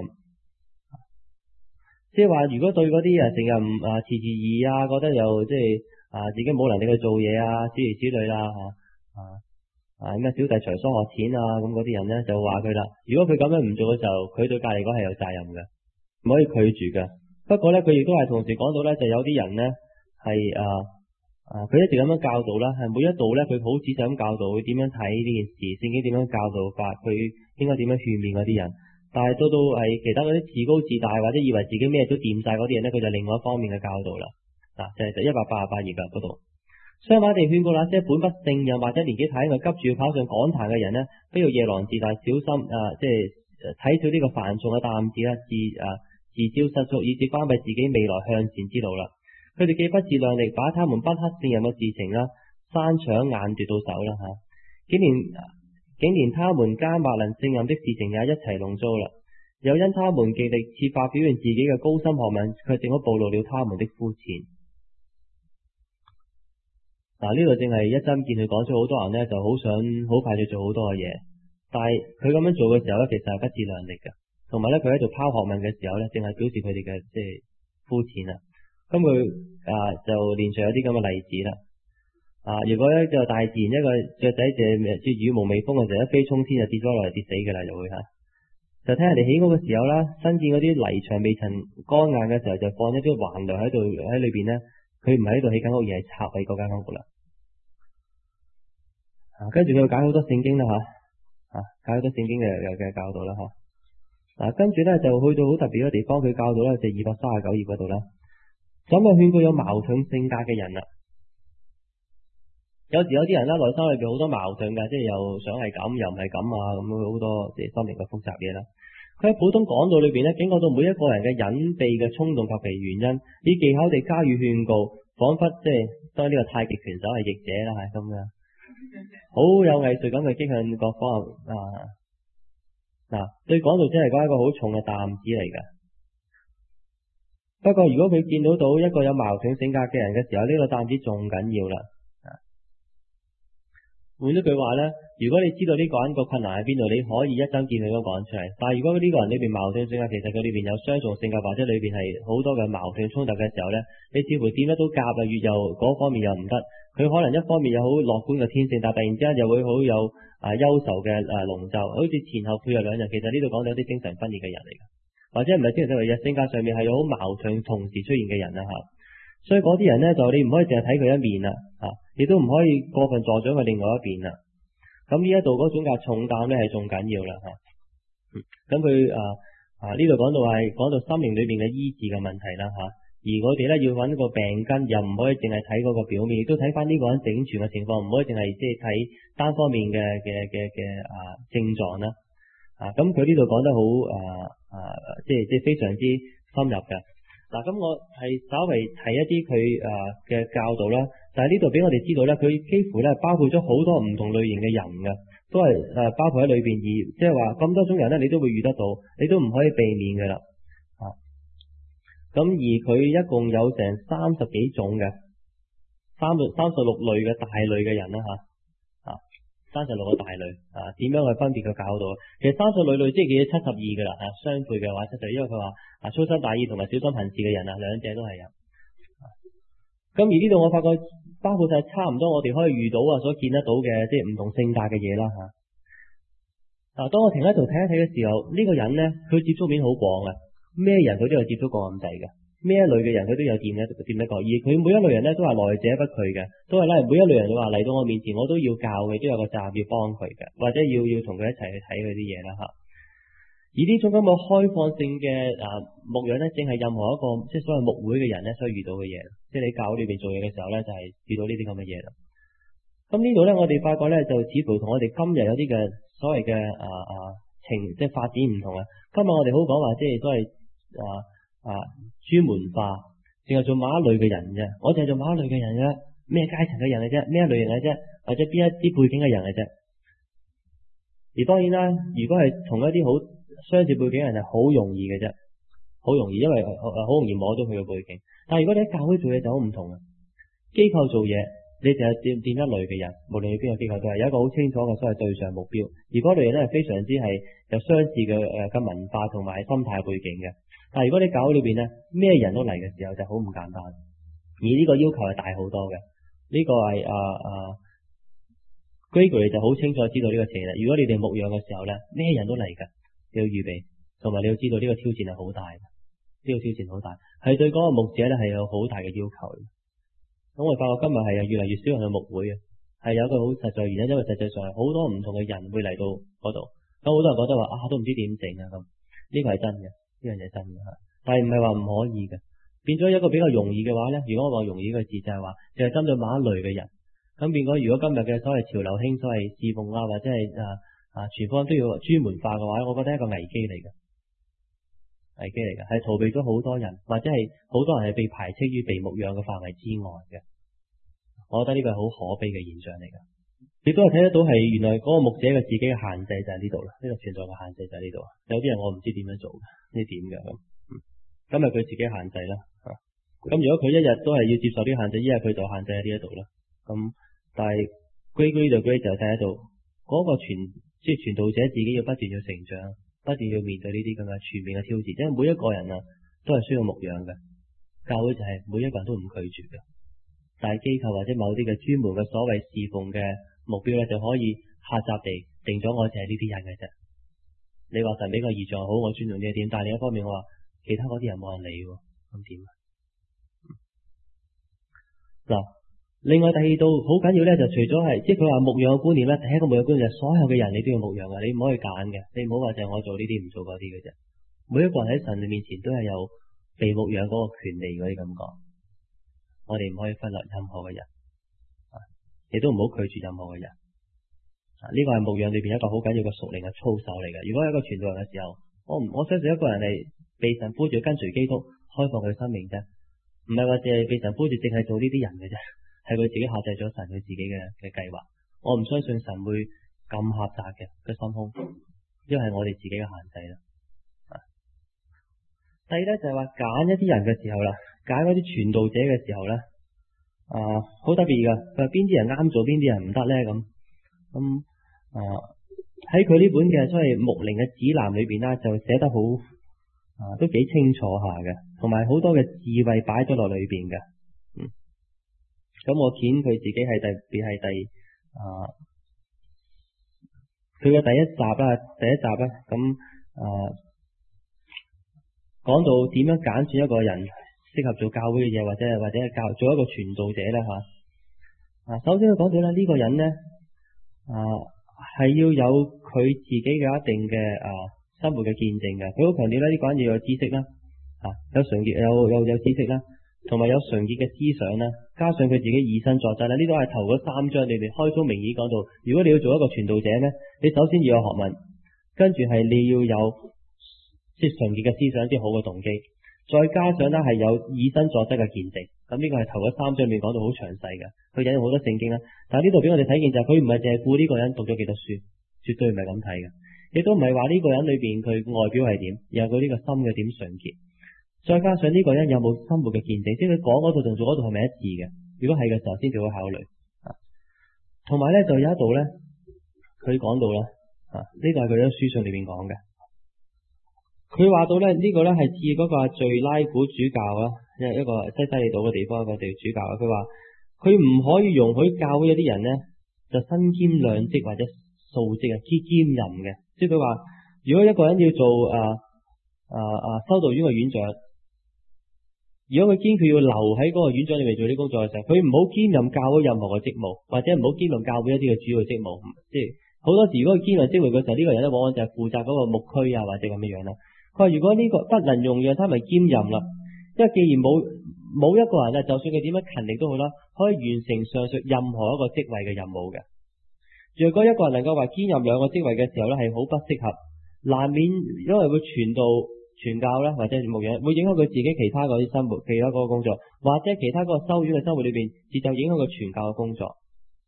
即係話，如果對嗰啲人成日唔啊遲遲疑啊，覺得又即係啊自己冇能力去做嘢啊，諸如此類啦嚇啊啊咩小弟隨疏學淺啊咁嗰啲人咧就話佢啦。如果佢咁樣唔做嘅時候，佢對隔離嗰係有責任嘅，唔可以拒絕嘅。不過咧，佢亦都係同時講到咧，就有啲人咧係啊啊，佢一直咁樣教導啦，係每一度咧，佢好仔細咁教導佢點樣睇呢件事，聖經點樣教導法，佢應該點樣勸勉嗰啲人。但係到到係其他嗰啲自高自大或者以為自己咩都掂晒嗰啲人咧，佢就另外一方面嘅教導啦。嗱、啊，就係、是、一百八十八頁嗰度。相反地勸告那些本不勝任或者年紀太輕急住要跑上講壇嘅人咧，不要夜郎自大，小心啊，即係睇少呢個繁重嘅擔子啦，自啊。自招失足，以致關閉自己未來向前之路啦。佢哋既不自量力，把他們不克勝任嘅事情啦，山搶眼奪到手啦嚇，竟連竟連他們加默能勝任的事情也一齊弄糟啦。又因他們極力設法表現自己嘅高深學問，卻正好暴露了他們的膚淺。嗱，呢度正係一針見佢講出好多人呢就好想好快就做好多嘅嘢，但係佢咁樣做嘅時候呢，其實係不自量力嘅。同埋咧，佢喺度拋學問嘅時候咧，淨係表示佢哋嘅即係膚淺啦。咁佢啊就連續有啲咁嘅例子啦。啊，如果咧就大自然一個雀仔就即係羽毛未豐嘅時候，一飛沖天就跌咗落嚟跌死㗎啦，就會嚇。就睇人哋起屋嘅時候啦，新建嗰啲泥牆未曾乾硬嘅時候，就放一啲橫梁喺度喺裏邊咧，佢唔係喺度起緊屋，而係拆毀嗰間屋啦。啊，跟住佢解好多聖經啦嚇，啊解好多聖經嘅嘅教導啦嚇。嗱，跟住咧就去到好特別嘅地方，佢教到咧就二百三十九頁嗰度啦。咁啊，勸告有矛盾性格嘅人啦。有時有啲人咧內心裏邊好多矛盾㗎，即係又想係咁，又唔係咁啊，咁好多即係心靈嘅複雜嘢啦。佢喺普通講道裏邊咧，警告到每一個人嘅隱秘嘅衝動及其原因，以技巧地加以勸告，彷彿即係當呢個太極拳手係譯者啦，係咁嘅，好有藝術咁去擊向各方啊！嗱，對講道真係講一個好重嘅擔子嚟㗎。不過如果佢見到到一個有矛盾性格嘅人嘅時候，呢、這個擔子仲緊要啦。換咗句話咧，如果你知道呢個人個困難喺邊度，你可以一針見血咁講出嚟。但係如果呢個人裏邊矛盾性格，其實佢裏邊有雙重性格，或者裏邊係好多嘅矛盾衝突嘅時候咧，你似乎掂得到夾啊，越又嗰方面又唔得。佢可能一方面有好樂觀嘅天性，但係突然之間又會好有啊憂愁嘅啊籠罩，好似前後配合兩人。其實呢度講到有啲精神分裂嘅人嚟㗎，或者唔係精神分裂嘅性格上面係有好矛盾同時出現嘅人啦嚇。所以嗰啲人咧就你唔可以淨係睇佢一面啦嚇，亦都唔可以過分助長佢另外一邊啦。咁呢一度嗰種嘅重擔咧係仲緊要啦嚇。咁佢啊啊呢度講到係講到心靈裏邊嘅醫治嘅問題啦嚇。而我哋咧要揾個病根，又唔可以淨係睇嗰個表面，亦都睇翻呢個人整全嘅情況，唔可以淨係即係睇單方面嘅嘅嘅嘅啊症狀啦。啊，咁佢呢度講得好啊啊，即係即係非常之深入嘅。嗱，咁我係稍微提一啲佢啊嘅教導啦，但係呢度俾我哋知道咧，佢幾乎咧包括咗好多唔同類型嘅人嘅，都係誒包括喺裏邊，而即係話咁多種人咧，你都會遇得到，你都唔可以避免嘅啦。啊，咁而佢一共有成三十幾種嘅，三十三十六類嘅大類嘅人啦嚇，啊，三十六個大類啊，點樣去分別嘅教導？其實三十類類即係幾七十二嘅啦，啊，雙倍嘅話七十，因為佢話。啊，粗心大意同埋小心行事嘅人啊，兩者都係有。咁而呢度我發覺包括晒差唔多我哋可以遇到啊，所見得到嘅即係唔同性格嘅嘢啦嚇。啊，當我停喺度睇一睇嘅時候，呢、這個人咧佢接觸面好廣啊， 咩人佢都有接觸過咁滯嘅，咩一類嘅人佢都有掂嘅掂得過，而佢每一類人咧都係來者不拒嘅，都係咧每一類人都話嚟到我面前我都要教佢，都有個責任要幫佢嘅，或者要要同佢一齊去睇佢啲嘢啦嚇。而呢種咁嘅開放性嘅啊牧養咧，正係任何一個即係所謂牧會嘅人咧所遇到嘅嘢，即係你教會裏邊做嘢嘅時候咧，就係遇到呢啲咁嘅嘢啦。咁呢度咧，我哋發覺咧就似乎同我哋今日有啲嘅所謂嘅啊啊情即係發展唔同啊。今日我哋好講話，即係都係啊啊專門化，淨係做某一類嘅人啫。我淨係做某一類嘅人啫，咩階層嘅人嘅啫，咩類型嘅啫，或者邊一啲背景嘅人嘅啫。而當然啦，如果係同一啲好相似背景嘅人係好容易嘅啫，好容易，因為好容易摸到佢嘅背景。但係如果你喺教會做嘢就好唔同啊，機構做嘢。你就係掂掂一類嘅人，無論你邊個機構都係有一個好清楚嘅所謂對象目標，而嗰類人咧係非常之係有相似嘅誒嘅文化同埋心態背景嘅。但係如果你教會裏邊咧咩人都嚟嘅時候就好唔簡單，而呢個要求係大好多嘅。呢、這個係啊啊 Gregory 就好清楚知道呢個情形。如果你哋牧養嘅時候咧咩人都嚟㗎，你要預備，同埋你要知道呢個挑戰係好大嘅，呢、這個挑戰好大，係對嗰個牧者咧係有好大嘅要求嘅。咁我哋發覺今日係越嚟越少人去牧會嘅，係有一個好實在原因，因為實際上係好多唔同嘅人會嚟到嗰度，咁好多人覺得話啊都唔知點整啊咁，呢個係真嘅，呢樣嘢係真嘅吓，但係唔係話唔可以嘅，變咗一個比較容易嘅話咧，如果我話容易嘅字就係話，就係針對某一類嘅人，咁變咗如果今日嘅所謂潮流興，所謂侍奉啊或者係啊啊全方都要專門化嘅話，我覺得係一個危機嚟嘅，危機嚟嘅，係逃避咗好多人，或者係好多人係被排斥於被牧養嘅範圍之外嘅。我覺得呢個係好可悲嘅現象嚟嘅，亦都係睇得到係原來嗰個牧者嘅自己嘅限制就喺呢度啦，呢、這個存在嘅限制就喺呢度。有啲人我唔知點樣做，呢點嘅咁，咁係佢自己限制啦。咁、啊、如果佢一日都係要接受啲限制，一日佢就限制喺呢一度啦。咁但係 Gregory the Great就睇得到嗰、那個傳即係傳道者自己要不斷要成長，不斷要面對呢啲咁嘅全面嘅挑戰，因為每一個人啊都係需要牧養嘅，教會就係每一個人都唔拒絕嘅。大機構或者某啲嘅專門嘅所謂侍奉嘅目標咧，就可以狹窄地定咗我就係呢啲人嘅啫。你話神俾個異象好，我尊重呢一點，但係另一方面我話其他嗰啲人冇人理，咁點啊？嗱，另外第二度好緊要咧，就除咗係即係佢話牧養嘅觀念咧，第一個牧養觀念就係所有嘅人你都要牧養嘅，你唔可以揀嘅，你唔好話就係我做呢啲唔做嗰啲嘅啫。每一個人喺神嘅面前都係有被牧養嗰個權利嗰啲咁講。我哋唔可以忽略任何嘅人，亦都唔好拒絕任何嘅人。呢、這個係牧養裏邊一個好緊要嘅屬靈嘅操守嚟嘅。如果係一個傳道人嘅時候，我唔我相信一個人係被神呼召跟隨基督，開放佢生命啫，唔係話淨係被神呼召淨係做呢啲人嘅啫，係佢自己限制咗神佢自己嘅嘅計劃。我唔相信神會咁狹窄嘅個心胸，因為係我哋自己嘅限制啦。第二咧就係話揀一啲人嘅時候啦。揀嗰啲傳道者嘅時候咧，啊，好特別噶。佢話邊啲人啱做，邊啲人唔得咧咁。咁啊喺佢呢本嘅所謂牧靈嘅指南裏邊啦，就寫得好啊，都幾清楚下嘅，同埋好多嘅智慧擺咗落裏邊嘅。嗯，咁我見佢自己係特別係第啊，佢嘅第一集啦，第一集啦，咁啊講到點樣揀選一個人適合做教會嘅嘢，或者或者係教做一個傳道者咧吓。啊，首先佢講到咧呢個人咧啊係要有佢自己嘅一定嘅啊生活嘅見證嘅。佢好強調咧呢個人要有知識啦，啊有純潔有有有知識啦，同埋有純潔嘅思想啦，加上佢自己以身作則啦。呢都係頭嗰三章裏面開宗明義講到，如果你要做一個傳道者咧，你首先要有學問，跟住係你要有即係純潔嘅思想，啲好嘅動機。再加上咧係有以身作則嘅見證，咁呢個係頭嗰三章裏面講到好詳細嘅，佢引用好多聖經啦。但係呢度俾我哋睇見就係佢唔係淨係顧呢個人讀咗幾多書，絕對唔係咁睇嘅，亦都唔係話呢個人裏邊佢外表係點，而係佢呢個心嘅點純潔。再加上呢個人有冇生活嘅見證，即係佢講嗰度同做嗰度係咪一致嘅？如果係嘅時候，先至會考慮。同埋咧就有一度咧，佢講到啦，啊呢個係佢喺書信裏邊講嘅。佢話到咧呢、這個咧係似嗰個敘拉古主教啊，一一個西西里島嘅地方一個地主教啊。佢話佢唔可以容許教會有啲人咧就身兼兩職或者數職啊，兼兼任嘅。即係佢話如果一個人要做啊啊啊修道院嘅院長，如果佢堅決要留喺嗰個院長裏面做啲工作嘅時候，佢唔好兼任教會任何嘅職務，或者唔好兼任教會一啲嘅主要職務。即係好多時，如果佢兼任職務嘅時候，呢、這個人咧往往就係負責嗰個牧區啊，或者咁樣樣啦。佢話如果呢個不能容讓他們兼任啦，因為既然冇冇一個人啊，就算佢點樣勤力都好啦，可以完成上述任何一個職位嘅任務嘅。若果一個人能夠話兼任兩個職位嘅時候咧，係好不適合，難免因為會傳道。傳教啦，或者牧養，會影響佢自己其他嗰啲生活，其他嗰個工作，或者其他嗰個修院嘅生活裏邊，節奏影響佢傳教嘅工作。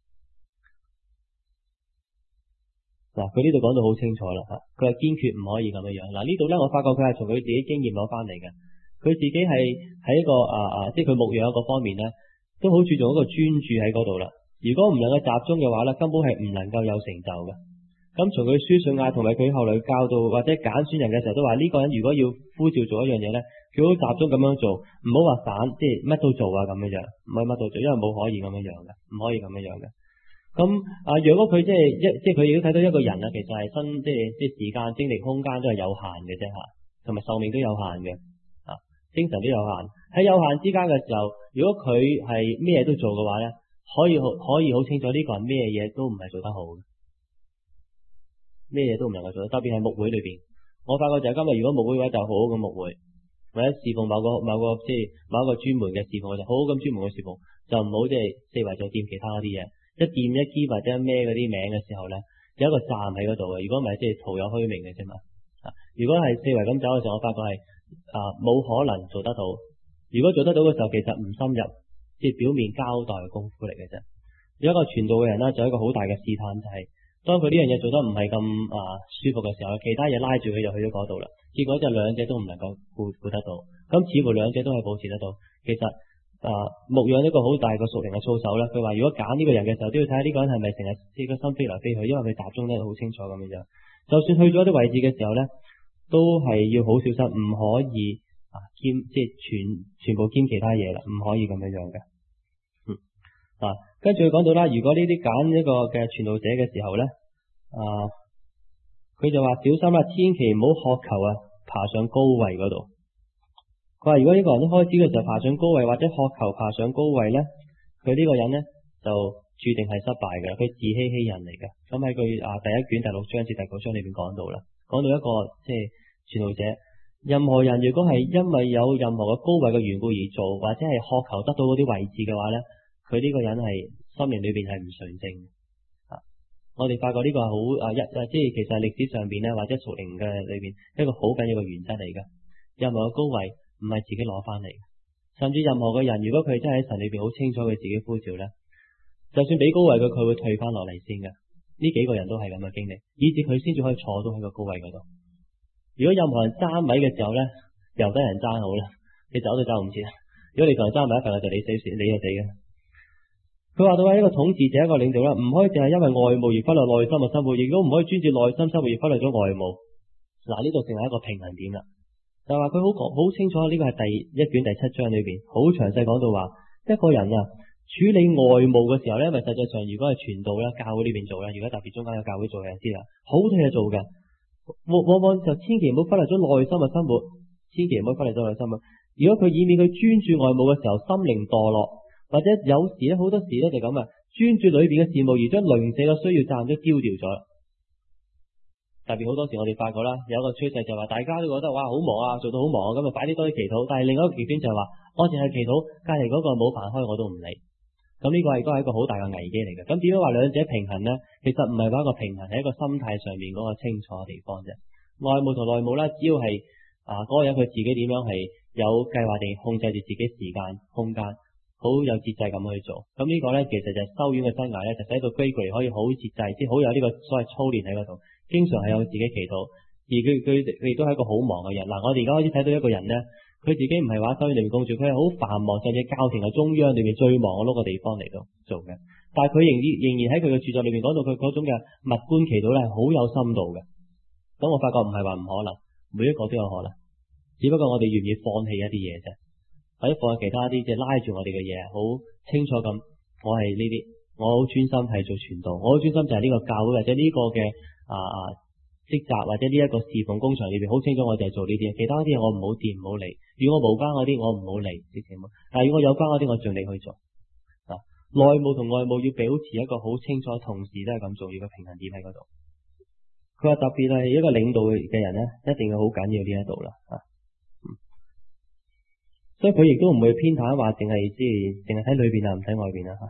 嗱，佢呢度講到好清楚啦，吓，佢係堅決唔可以咁樣樣。嗱，呢度咧，我發覺佢係從佢自己經驗攞翻嚟嘅。佢自己係喺一個啊啊，即係佢牧養一個方面咧，都好注重一個專注喺嗰度啦。如果唔能夠集中嘅話咧，根本係唔能夠有成就嘅。咁從佢書信啊，同埋佢後來教導或者揀選人嘅時候，都話呢個人如果要呼召做一樣嘢咧，佢好集中咁樣做，唔好話散，即係乜都做啊咁樣樣，唔係乜都做，因為冇可以咁樣樣嘅，唔可以咁樣樣嘅。咁啊，如果佢即係一，即係佢亦都睇到一個人啊，其實係身，即係即係時間、精力、空間都係有限嘅啫吓，同埋壽命都有限嘅，啊，精神都有限。喺有限之間嘅時候，如果佢係咩都做嘅話咧，可以可以好清楚呢個人咩嘢都唔係做得好嘅。咩嘢都唔能夠做得，特別係牧會裏邊，我發覺就係今日如果牧會嘅話，就好好咁牧會，或者侍奉某個某個即係某一個專門嘅侍奉，就好好咁專門嘅侍奉，就唔好即係四圍就掂其他嗰啲嘢，一掂一支或者孭嗰啲名嘅時候咧，有一個站喺嗰度嘅，如果唔係即係徒有虛名嘅啫嘛。啊，如果係四圍咁走嘅時候，我發覺係啊冇可能做得到。如果做得到嘅時候，其實唔深入，即係表面交代嘅功夫嚟嘅啫。有一個傳道嘅人咧，就有一個好大嘅試探，就係、是。當佢呢樣嘢做得唔係咁啊舒服嘅時候，其他嘢拉住佢就去咗嗰度啦。結果就兩者都唔能夠顧顧得到，咁似乎兩者都係保持得到。其實啊牧養呢個好大個屬靈嘅操守啦。佢話如果揀呢個人嘅時候，都要睇下呢個人係咪成日即係個心飛來飛去，因為佢集中得好清楚咁樣樣。就算去咗啲位置嘅時候咧，都係要好小心，唔可以啊兼即係全全部兼其他嘢啦，唔可以咁樣樣嘅。嗯啊。跟住佢講到啦，如果呢啲揀一個嘅傳道者嘅時候咧，啊，佢就話小心啦，千祈唔好渴求啊，爬上高位嗰度。佢話如果呢個人一開始嘅時候爬上高位，或者渴求爬上高位咧，佢呢個人咧就注定係失敗嘅，佢自欺欺人嚟嘅。咁喺佢啊第一卷第六章至第九章裏邊講到啦，講到一個即係傳道者，任何人如果係因為有任何嘅高位嘅緣故而做，或者係渴求得到嗰啲位置嘅話咧，佢呢個人係心靈裏邊係唔純正啊！我哋發覺呢個係好啊一啊，即係其實係歷史上邊咧，或者屬靈嘅裏邊一個好緊要嘅原則嚟嘅。任何嘅高位唔係自己攞翻嚟，甚至任何嘅人，如果佢真係喺神裏邊好清楚佢自己呼召咧，就算俾高位佢，佢會退翻落嚟先嘅。呢幾個人都係咁嘅經歷，以至佢先至可以坐到喺個高位嗰度。如果任何人爭位嘅時候咧，由得人爭好啦，你走都走唔切。如果你同人爭埋一份，就你死死你就死嘅。佢話到話一個統治者一個領導啦，唔可以淨係因為外務而忽略內心嘅生活，亦都唔可以專注內心生活而忽略咗外務。嗱，呢度成為一個平衡點啦。就話佢好講好清楚，呢個係第一卷第七章裏邊好詳細講到話，一個人啊處理外務嘅時候咧，因為實際上如果係傳道咧，教會呢邊做咧，如果特別中間有教會做嘅人知啦，好多嘢做嘅，往往就千祈唔好忽略咗內心嘅生活，千祈唔好忽略咗內心啊。如果佢以免佢專注外務嘅時候心靈墮落。或者有時咧，好多時咧就咁啊，專注裏邊嘅事務而將鄰舍嘅需要責任都丟掉咗。特別好多時我哋發覺啦，有一個趨勢就係話，大家都覺得哇好忙啊，做到好忙啊，咁啊擺啲多啲祈禱。但係另外一個極端就係話，我淨係祈禱，隔籬嗰個冇飯開我都唔理。咁呢個係都係一個好大嘅危機嚟嘅。咁點樣話兩者平衡呢？其實唔係話一個平衡，係一個心態上面嗰個清楚嘅地方啫。外務同內務啦，只要係啊嗰個人佢自己點樣係有計劃地控制住自己時間空間。好有節制咁去做，咁呢個咧其實就係修院嘅生涯咧，就使到 Gregory 可以好節制，即係好有呢個所謂操練喺嗰度，經常係有自己祈禱，而佢佢佢亦都係一個好忙嘅人。嗱，我哋而家開始睇到一個人咧，佢自己唔係話修院裏面工作，佢係好繁忙，甚至教廷嘅中央裏面最忙嘅嗰個地方嚟到做嘅。但係佢仍然仍然喺佢嘅著作裏面講到佢嗰種嘅默觀祈禱咧，係好有深度嘅。咁我發覺唔係話唔可能，每一個都有可能，只不過我哋願唔願意放棄一啲嘢啫。或者放下其他啲即係拉住我哋嘅嘢，好清楚咁，我係呢啲，我好專心係做傳道，我好專心就係呢個教會或者呢個嘅啊啊職責或者呢一個侍奉工場裏邊好清楚，我就係做呢啲，其他啲嘢我唔好掂，唔好理。如果我無關嗰啲，我唔好理，直情冇。但係如果有關嗰啲，我盡力去做。啊，內務同外務要保持一個好清楚，同時都係咁重要嘅平衡點喺嗰度。佢話特別係一個領導嘅人咧，一定係好緊要呢一度啦。啊，嗯，所以佢亦都唔會偏袒話，淨係即係淨係睇裏邊啊，唔睇外邊啊。吓，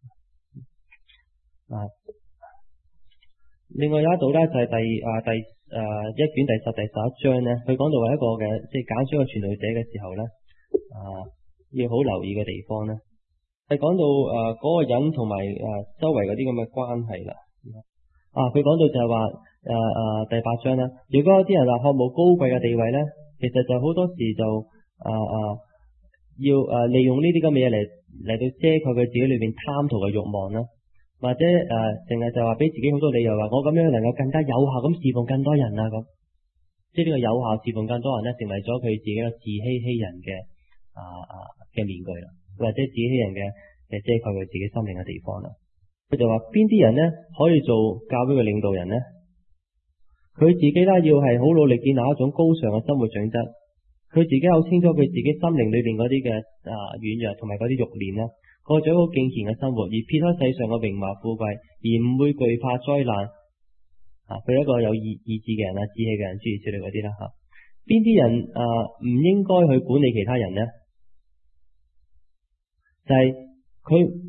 啊。另外有一度咧就係第啊第誒、啊、一卷第十第十一章咧，佢講到話一個嘅即係揀選一個傳道者嘅時候咧，啊要好留意嘅地方咧，係講到誒嗰、啊那個人同埋誒周圍嗰啲咁嘅關係啦。啊，佢講到就係話誒誒第八章啦，如果有啲人話渴慕高貴嘅地位咧，其實就好多時就啊啊要誒、啊、利用呢啲咁嘅嘢嚟嚟到遮蓋佢自己裏邊貪圖嘅慾望啦。或者誒，淨係就話俾自己好多理由，話我咁樣能夠更加有效咁侍奉更多人啊，咁即係呢個有效侍奉更多人咧，成為咗佢自己嘅自欺欺人嘅啊啊嘅面具啦，或者自欺欺人嘅嘅遮蓋佢自己心靈嘅地方啦。佢就話邊啲人咧可以做教會嘅領導人咧？佢自己咧要係好努力建立一種高尚嘅生活準則，佢自己好清楚佢自己心靈裏邊嗰啲嘅啊軟弱同埋嗰啲慾念啦。過咗好敬虔嘅生活，而撇開世上嘅榮華富貴，而唔會懼怕災難。啊，佢一個有意意志嘅人啊，志氣嘅人，諸如此類嗰啲啦吓。邊啲人啊唔應該去管理其他人呢？就係佢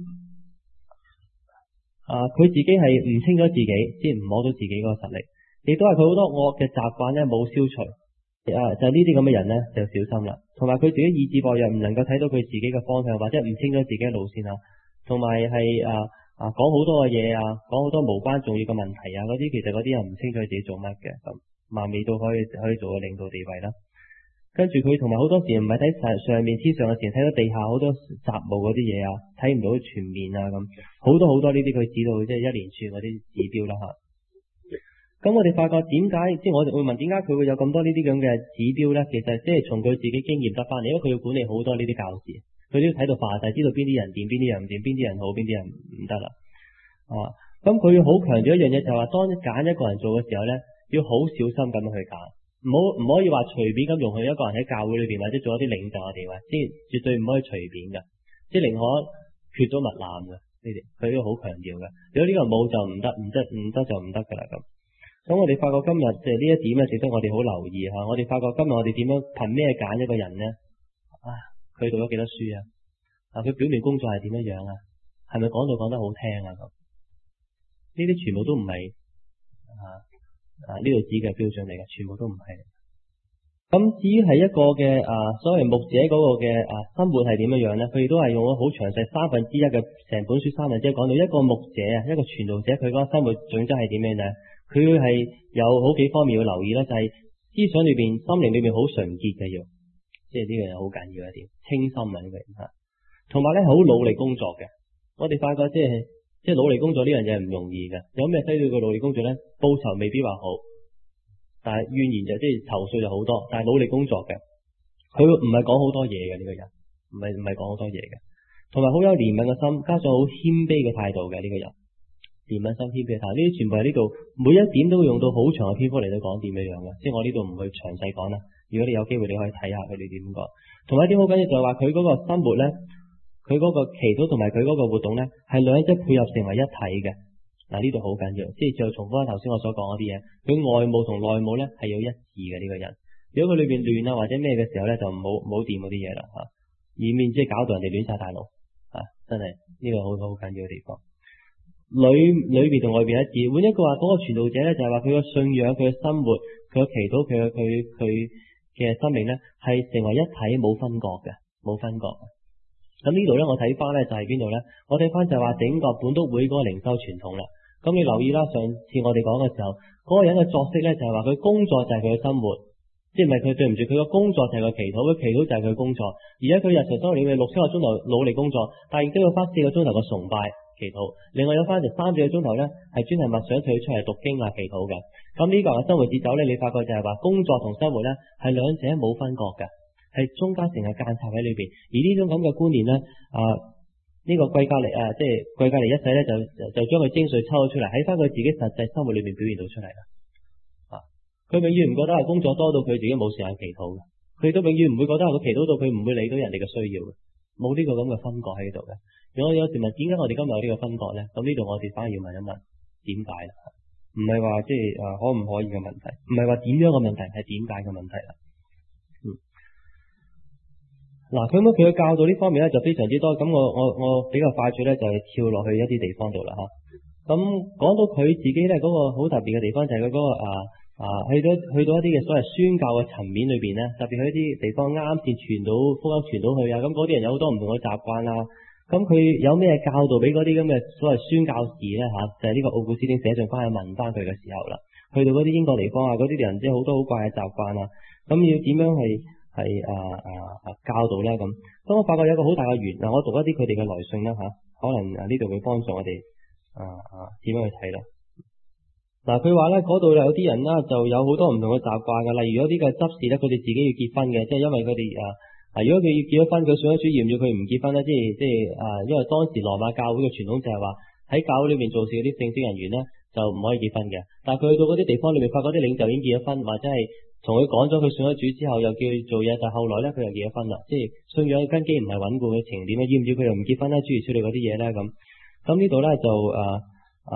啊，佢自己係唔清楚自己，先唔摸到自己嗰個實力，亦都係佢好多惡嘅習慣咧冇消除。啊，就係呢啲咁嘅人咧，就小心啦。同埋佢自己意志薄弱，唔能夠睇到佢自己嘅方向，或者唔清楚自己嘅路線啊。同埋係啊啊講好多嘅嘢啊，講好多無關重要嘅問題啊，嗰啲其實嗰啲人唔清楚自己做乜嘅，咁萬未到可以可以做個領導地位啦。跟住佢同埋好多時唔係睇上上面天上嘅事，睇到地下好多雜務嗰啲嘢啊，睇唔到全面啊，咁好多好多呢啲佢指到即係一連串嗰啲指標啦吓。咁我哋發覺點解，即係我哋會問點解佢會有咁多呢啲咁嘅指標咧？其實即係從佢自己經驗得翻嚟，因為佢要管理好多呢啲教士，佢都要睇到化晒，知道邊啲人掂，邊啲人唔掂，邊啲人好，邊啲人唔得啦。啊，咁佢好強調一樣嘢，就係話當揀一個人做嘅時候咧，要好小心咁樣去揀，唔好唔可以話隨便咁容許一個人喺教會裏邊或者做一啲領袖嘅地位，即係絕對唔可以隨便嘅，即係寧可缺咗勿濫嘅呢啲，佢都好強調嘅。如果呢個人冇就唔得，唔得唔得就唔得噶啦咁。咁我哋發覺今日即係呢一點咧，值得我哋好留意吓。我哋發覺今日我哋點樣憑咩揀一個人咧？啊，佢讀咗幾多書啊？啊，佢表面工作係點樣樣啊？係咪講到講得好聽啊？咁呢啲全部都唔係啊啊呢度指嘅標準嚟嘅，全部都唔係。咁至於係一個嘅啊所謂牧者嗰個嘅啊生活係點樣樣咧？佢亦都係用咗好詳細三分之一嘅成本書三分之一講到一個牧者啊，一個傳道者佢嗰個生活準則係點樣咧？佢係有好幾方面要留意啦，就係、是、思想裏邊、心靈裏邊好純潔嘅要，即係呢樣嘢好緊要一點，清心啊呢個人吓，同埋咧好努力工作嘅。我哋發覺即係即係努力工作呢樣嘢係唔容易嘅，有咩需要佢努力工作咧？報酬未必話好，但係怨言就即係投訴就好多，但係努力工作嘅，佢唔係講好多嘢嘅呢個人，唔係唔係講好多嘢嘅，同埋好有憐憫嘅心，加上好謙卑嘅態度嘅呢個人。憐憫心謙卑態度，呢啲全部喺呢度，每一點都會用到好長嘅篇幅嚟到講點樣樣嘅，即係我呢度唔去詳細講啦。如果你有機會，你可以睇下佢哋點講。同埋一啲好緊要就係話佢嗰個生活咧，佢嗰個祈禱同埋佢嗰個活動咧，係兩者配合成為一體嘅。嗱，呢度好緊要，即係再重複翻頭先我所講嗰啲嘢，佢外務同內務咧係要一致嘅呢個人。如果佢裏邊亂啊或者咩嘅時候咧，就唔好唔好掂嗰啲嘢啦吓，以免即係搞到人哋亂晒大腦啊！真係呢個好好緊要嘅地方。裏裏邊同外邊一致，換一句話，嗰個傳道者咧就係話佢嘅信仰、佢嘅生活、佢嘅祈禱、佢嘅佢佢嘅生命咧係成為一體，冇分割嘅，冇分割。咁呢度咧，我睇翻咧就係邊度咧？我睇翻就係話整個本篤會嗰個靈修傳統啦。咁你留意啦，上次我哋講嘅時候，嗰個人嘅作息咧就係話佢工作就係佢嘅生活，即係唔係佢對唔住佢嘅工作就係佢祈禱，佢祈禱就係佢工作。而家佢日常生活裏面六七個鐘頭努力工作，但係亦都要花四個鐘頭嘅崇拜。祈禱，另外有翻就三四個鐘頭咧，係專係默想佢出嚟讀經啊，祈禱嘅。咁呢個人嘅生活節奏咧，你發覺就係話工作同生活咧係兩者冇分割嘅，係中間成日間插喺裏邊。而呢種咁嘅觀念咧，啊呢、這個貴格尼啊，即係貴格尼一世咧就就將佢精髓抽咗出嚟，喺翻佢自己實際生活裏邊表現到出嚟啦。啊， 佢永遠唔覺得係工作多到佢自己冇時間祈禱嘅，佢都永遠唔會覺得係佢祈禱到佢唔會理到人哋嘅需要嘅，冇呢個咁嘅分割喺度嘅。如果有時問點解我哋今日有呢個分割咧？咁呢度我哋反而要問一問點解啦，唔係話即係誒可唔可以嘅問題，唔係話點樣嘅問題，係點解嘅問題啦。嗯，嗱，佢咁佢嘅教導呢方面咧就非常之多，咁我我我比較快脆咧就係跳落去一啲地方度啦吓。咁講到佢自己咧嗰個好特別嘅地方就係佢嗰個啊啊去到去到一啲嘅所謂宣教嘅層面裏邊咧，特別去一啲地方啱先傳到福音傳到去啊，咁嗰啲人有好多唔同嘅習慣啊。咁佢有咩教導俾嗰啲咁嘅所謂宣教士咧吓，就係呢個奧古斯丁寫信翻去問翻佢嘅時候啦，去到嗰啲英國地方啊，嗰啲人即係好多好怪嘅習慣啊，咁要點樣係係啊啊啊教導咧咁？咁我發覺有一個好大嘅緣嗱，我讀一啲佢哋嘅來信啦吓，可能啊呢度會幫助我哋啊啊點樣去睇啦。嗱，佢話咧嗰度有啲人啦就有好多唔同嘅習慣嘅，例如有啲嘅執事咧，佢哋自己要結婚嘅，即係因為佢哋啊。啊！如果佢要結咗婚，佢信咗主，要唔要佢唔結婚咧？即係即係啊，因為當時羅馬教會嘅傳統就係話喺教會裏面做事嗰啲正式人員咧就唔可以結婚嘅。但係佢去到嗰啲地方裏面，發覺啲領袖已經結咗婚，或者係同佢講咗佢信咗主之後，又叫佢做嘢，但係後來咧佢又結咗婚啦。即係信仰嘅根基唔係穩固嘅情點咧，要唔要佢又唔結婚咧？諸如此類嗰啲嘢咧咁。咁呢度咧就啊啊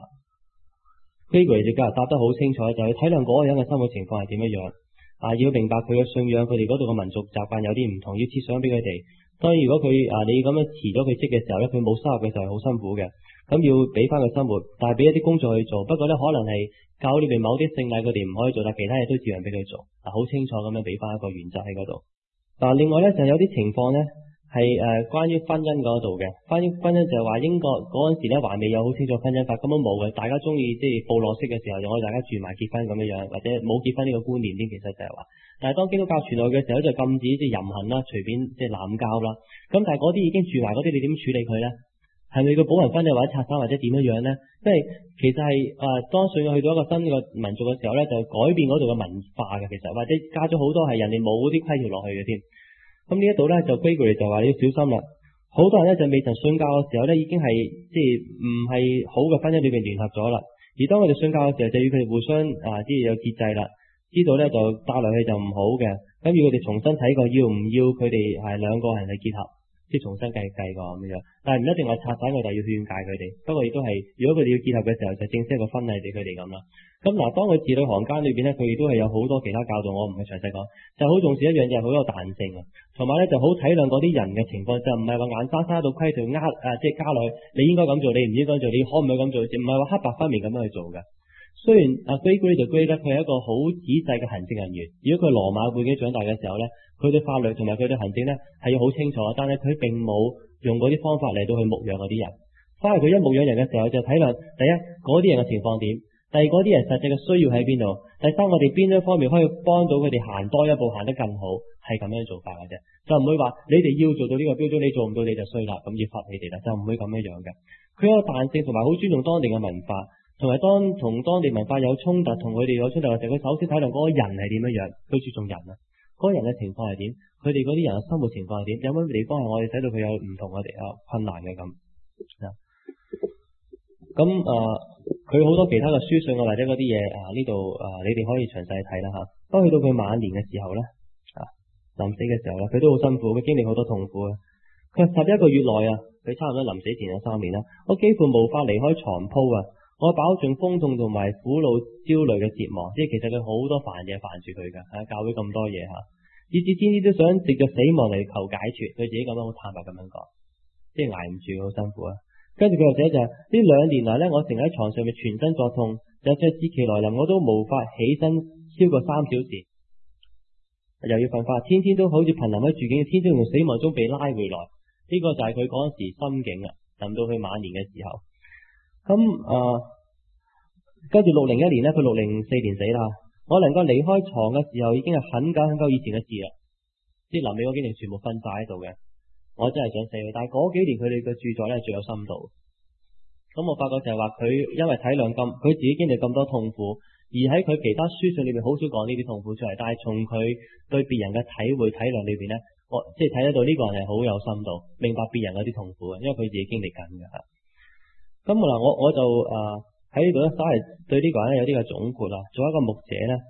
Gregory 就今日答得好清楚，就係體諒嗰個人嘅生活情況係點樣樣。啊！要明白佢嘅信仰，佢哋嗰度嘅民族習慣有啲唔同，要設想俾佢哋。當然，如果佢啊你咁樣辭咗佢職嘅時候咧，佢冇收入嘅時候係好辛苦嘅。咁要俾翻佢生活，但係俾一啲工作去做。不過咧，可能係教會裏邊某啲聖禮佢哋唔可以做，但其他嘢都照樣俾佢做。啊，好清楚咁樣俾翻一個原則喺嗰度。嗱，另外咧就有啲情況咧係誒關於婚姻嗰度嘅。關於婚姻就係話英國嗰陣時咧還未有好清楚婚姻法，根本冇嘅。大家中意即係部落式嘅時候，就可以大家住埋結婚咁樣樣，或者冇結婚呢個觀念添。其實就係話，但係當基督教傳落去嘅時候就禁止即係淫行啦，隨便即係濫交啦。咁但係嗰啲已經住埋嗰啲，你點處理佢咧？係咪個保人婚禮或者拆散或者點樣樣咧？因為其實係誒、呃、當信仰去到一個新嘅民族嘅時候咧，就改變嗰度嘅文化嘅，其實或者加咗好多係人哋冇啲規條落去嘅添。咁呢一度咧就 Gregory 就話你要小心啦。好多人咧就未曾信教嘅時候咧，已經係即係唔係好嘅婚姻裏邊聯合咗啦。而當佢哋信教嘅時候，就要佢哋互相啊，即係有節制啦。知道咧就帶落去就唔好嘅。咁要佢哋重新睇過，要唔要佢哋係兩個人去結合，即係重新計計過咁樣。但係唔一定話拆散佢哋，要勸戒佢哋。不過亦都係，如果佢哋要結合嘅時候，就正式一個婚禮俾佢哋咁啦。咁嗱，當佢字裏行間裏邊咧，佢亦都係有好多其他教導，我唔係詳細講，就好重視一樣嘢，好有彈性啊。同埋咧就好體諒嗰啲人嘅情況，就唔係話眼沙沙到規條呃啊，即係加落去，你應該咁做，你唔應該做，你可唔可以咁做，唔係話黑白分明咁樣去做嘅。雖然啊 Gregory 就 Gregory 咧，佢係一個好仔細嘅行政人員。如果佢羅馬背景長大嘅時候咧，佢對法律同埋佢對行政咧係要好清楚，但係佢並冇用嗰啲方法嚟到去牧養嗰啲人。反而佢一牧養人嘅時候就體諒第一嗰啲人嘅情況點，第二嗰啲人實際嘅需要喺邊度，第三我哋邊一方面可以幫到佢哋行多一步，行得更好，係咁樣做法嘅啫。就唔會話你哋要做到呢個標準，你做唔到你就衰啦，咁要罰你哋啦，就唔會咁樣樣嘅。佢有彈性同埋好尊重當地嘅文化。同埋當同當地文化有衝突，同佢哋有衝突嘅時候，佢首先睇到嗰個人係點樣樣，佢注重人啊，嗰個人嘅情況係點，佢哋嗰啲人嘅生活情況係點，有乜地方係我哋睇到佢有唔同我哋啊困難嘅咁啊。咁啊，佢好多其他嘅書信啊，或者嗰啲嘢啊，呢度啊，你哋可以詳細睇啦嚇。當去到佢晚年嘅時候咧，啊臨死嘅時候咧，佢都好辛苦，佢經歷好多痛苦啊。佢十一個月內啊，佢差唔多臨死前有三年啦，我幾乎無法離開床鋪啊。我飽盡風痛同埋苦惱焦慮嘅折磨，即係其實佢好多煩嘢煩住佢㗎，喺教會咁多嘢嚇，以至天天都想藉着死亡嚟求解脫，佢自己咁樣好坦白咁樣講，即係捱唔住，好辛苦啊。跟住佢又寫就係呢兩年嚟咧，我成日喺床上面全身作痛，就算至期來臨我都無法起身超過三小時，又要瞓覺，天天都好似瀕臨喺絕境，天天從死亡中被拉回來，呢、這個就係佢嗰陣時心境啊，臨到佢晚年嘅時候。咁啊，跟住六零一年咧，佢六零四年死啦。我能夠離開床嘅時候，已經係很久很久以前嘅事啦。即係臨尾嗰幾年全部瞓晒喺度嘅，我真係想死佢。但係嗰幾年佢哋嘅著作咧最有深度。咁我發覺就係話佢因為體諒咁，佢自己經歷咁多痛苦，而喺佢其他書信裏面好少講呢啲痛苦出嚟。但係從佢對別人嘅體會體諒裏邊咧，我即係睇得到呢個人係好有深度，明白別人嗰啲痛苦嘅，因為佢自己經歷緊嘅吓。咁嗱，我我就誒喺呢度咧，稍係對呢個人咧有啲嘅總括啦。做一個牧者咧，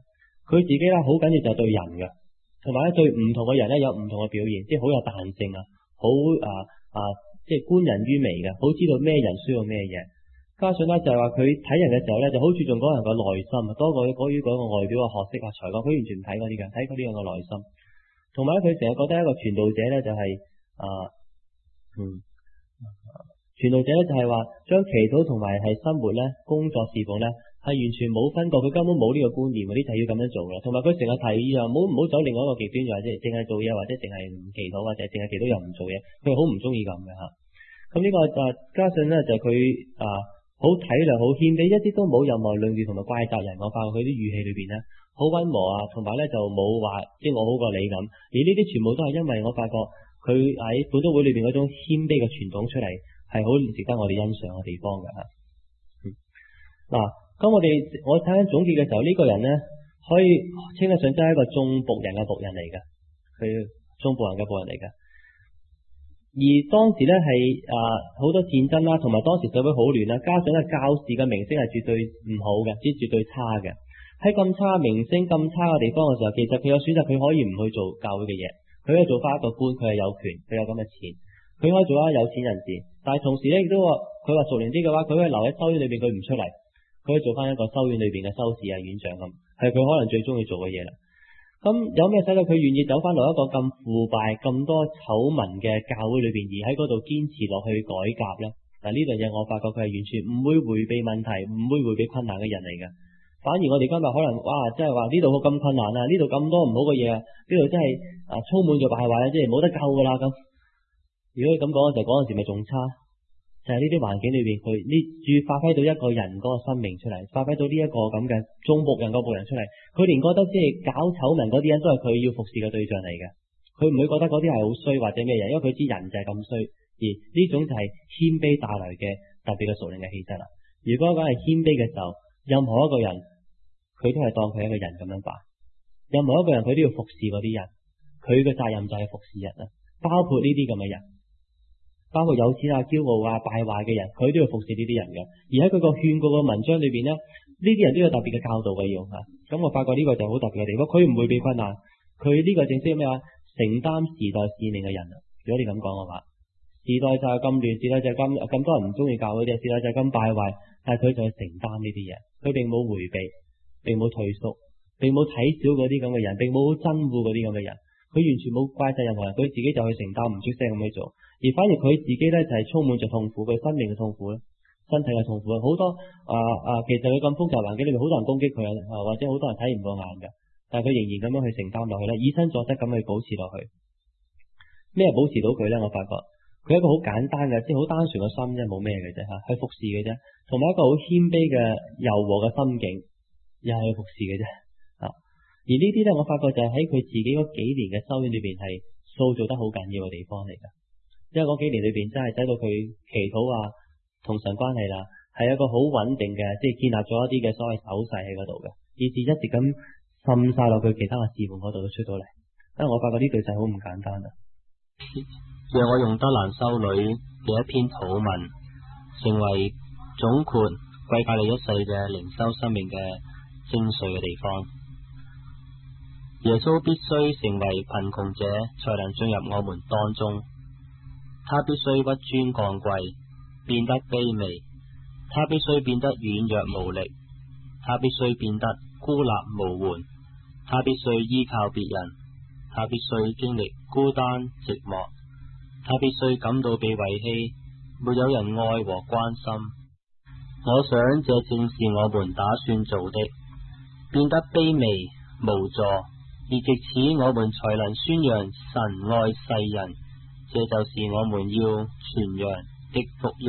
佢自己咧好緊要就係對人嘅，同埋咧對唔同嘅人咧有唔同嘅表現，即係好有彈性啊，好啊啊，即係觀人於微嘅，好知道咩人需要咩嘢。加上咧就係話佢睇人嘅時候咧就好注重嗰個人嘅內心啊，多過嗰於嗰個外表嘅學識啊、才幹，佢完全唔睇嗰啲嘅，睇嗰啲人嘅內心。同埋咧佢成日覺得一個傳道者咧就係、是、啊嗯傳道者咧就係話將祈禱同埋係生活咧、工作侍奉咧係完全冇分過，佢根本冇呢個觀念，嗰啲就要咁樣做啦。同埋佢成日提議啊，唔好唔好走另外一個極端，就或者淨係做嘢，或者淨係唔祈禱，或者淨係祈禱又唔做嘢，佢好唔中意咁嘅吓。咁呢個就加上咧就佢啊好體諒、好謙卑，一啲都冇任何論斷同埋怪責人。我發覺佢啲語氣裏邊咧好溫和啊，同埋咧就冇話即係我好過你咁。而呢啲全部都係因為我發覺佢喺本都會裏邊嗰種謙卑嘅傳統出嚟，係好值得我哋欣賞嘅地方嘅吓。嗱、嗯，咁我哋我睇緊總結嘅時候，呢、這個人咧可以稱得上真係一個眾僕人嘅僕人嚟嘅，佢眾僕人嘅僕人嚟嘅。而當時咧係啊好多戰爭啦，同埋當時社會好亂啦，加上咧教士嘅名聲係絕對唔好嘅，即係絕對差嘅。喺咁差名聲、咁差嘅地方嘅時候，其實佢有選擇，佢可以唔去做教會嘅嘢，佢可以做翻一個官，佢係有權，佢有咁嘅錢，佢可以做翻有錢人士。但係同時咧亦都話，佢話熟練啲嘅話，佢可以留喺修院裏邊，佢唔出嚟，佢可以做翻一個修院裏邊嘅修士啊、院長咁，係佢可能最中意做嘅嘢啦。咁有咩使到佢願意走翻落一個咁腐敗、咁多醜聞嘅教會裏邊，而喺嗰度堅持落去改革呢？嗱，呢樣嘢我發覺佢係完全唔會迴避問題、唔會迴避困難嘅人嚟嘅。反而我哋今日可能哇，即係話呢度咁困難啊，呢度咁多唔好嘅嘢啊，呢度真係啊充滿咗敗壞啊，即係冇得救噶啦咁。如果咁講嘅時候，嗰陣時咪仲差？就係呢啲環境裏邊，佢呢注發揮到一個人嗰個生命出嚟，發揮到呢一個咁嘅眾僕人個僕人出嚟，佢連覺得即係搞醜聞嗰啲人都係佢要服侍嘅對象嚟嘅，佢唔會覺得嗰啲係好衰或者咩嘢，因為佢知人就係咁衰，而呢種就係謙卑帶來嘅特別嘅屬靈嘅氣質啦。如果講係謙卑嘅時候，任何一個人佢都係當佢係一個人咁樣辦，任何一個人佢都要服侍嗰啲人，佢嘅責任就係服侍人啦，包括呢啲咁嘅人。包括有錢啊、驕傲啊、敗壞嘅人，佢都要服侍呢啲人嘅。而喺佢個勸告嘅文章裏邊呢，呢啲人都有特別嘅教導嘅要吓。咁我發覺呢個就好特別嘅地方，佢唔會被困難，佢呢個正式咩啊？承擔時代使命嘅人啊！如果你咁講嘅話，時代就係咁亂，時代就係咁咁多人唔中意教嗰啲，時代就係咁敗壞，但係佢就係承擔呢啲嘢，佢並冇回避，並冇退縮，並冇睇小嗰啲咁嘅人，並冇憎惡嗰啲咁嘅人，佢完全冇怪責任何人，佢自己就去承擔，唔出聲咁去做。而反而佢自己咧就係充滿着痛苦，佢生命嘅痛苦咧，身體嘅痛苦啊，好多啊啊，其實佢咁複雜環境裏面，好多人攻擊佢啊，或者好多人睇唔過眼嘅，但係佢仍然咁樣去承擔落去咧，以身作則咁去保持落去。咩保持到佢咧？我發覺佢係一個好簡單嘅，即係好單純嘅心啫，冇咩嘅啫吓，去服侍嘅啫，同埋一個好謙卑嘅柔和嘅心境，又係去服侍嘅啫啊。而呢啲咧，我發覺就係喺佢自己嗰幾年嘅修院裏邊係塑造得好緊要嘅地方嚟噶。因為嗰幾年裏邊真係使到佢祈禱啊，同神關係啦，係一個好穩定嘅，即係建立咗一啲嘅所謂手勢喺嗰度嘅，以至一直咁滲晒落佢其他嘅事奉嗰度都出到嚟。因為我發覺呢對就好唔簡單啦。 讓我用德蘭修女嘅一篇禱文，成為總括貴格里一世嘅靈修生命嘅精髓嘅地方。耶穌必須成為貧窮者，才能進入我們當中。他必須屈尊降貴，變得卑微；他必須變得軟弱無力；他必須變得孤立無援；他必須依靠別人；他必須經歷孤單寂寞；他必須感到被遺棄，沒有人愛和關心。我想這正是我們打算做的，變得卑微無助，而藉此我們才能宣揚神愛世人。這就是我們要傳揚的福音。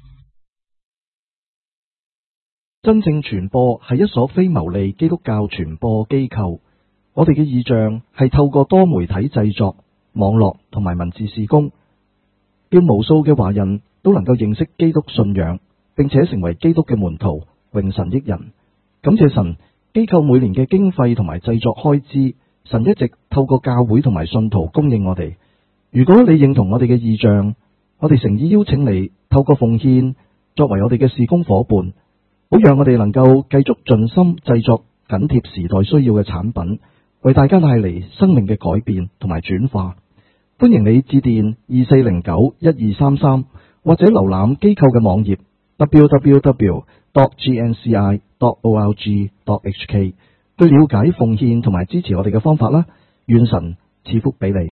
真正傳播係一所非牟利基督教傳播機構。我哋嘅意象係透過多媒體製作、網絡同埋文字事工，叫無數嘅華人都能夠認識基督信仰，並且成為基督嘅門徒，榮神益人。感謝神，機構每年嘅經費同埋製作開支，神一直透過教會同埋信徒供應我哋。如果你認同我哋嘅意象，我哋誠意邀請你透過奉獻作為我哋嘅事工夥伴，好讓我哋能夠繼續盡心製作緊貼時代需要嘅產品，為大家帶嚟生命嘅改變同埋轉化。歡迎你致電二四零九一二三三，或者瀏覽機構嘅網頁 double-u double-u double-u dot g n c i dot org dot h k 去了解奉獻同埋支持我哋嘅方法啦。願神賜福俾你。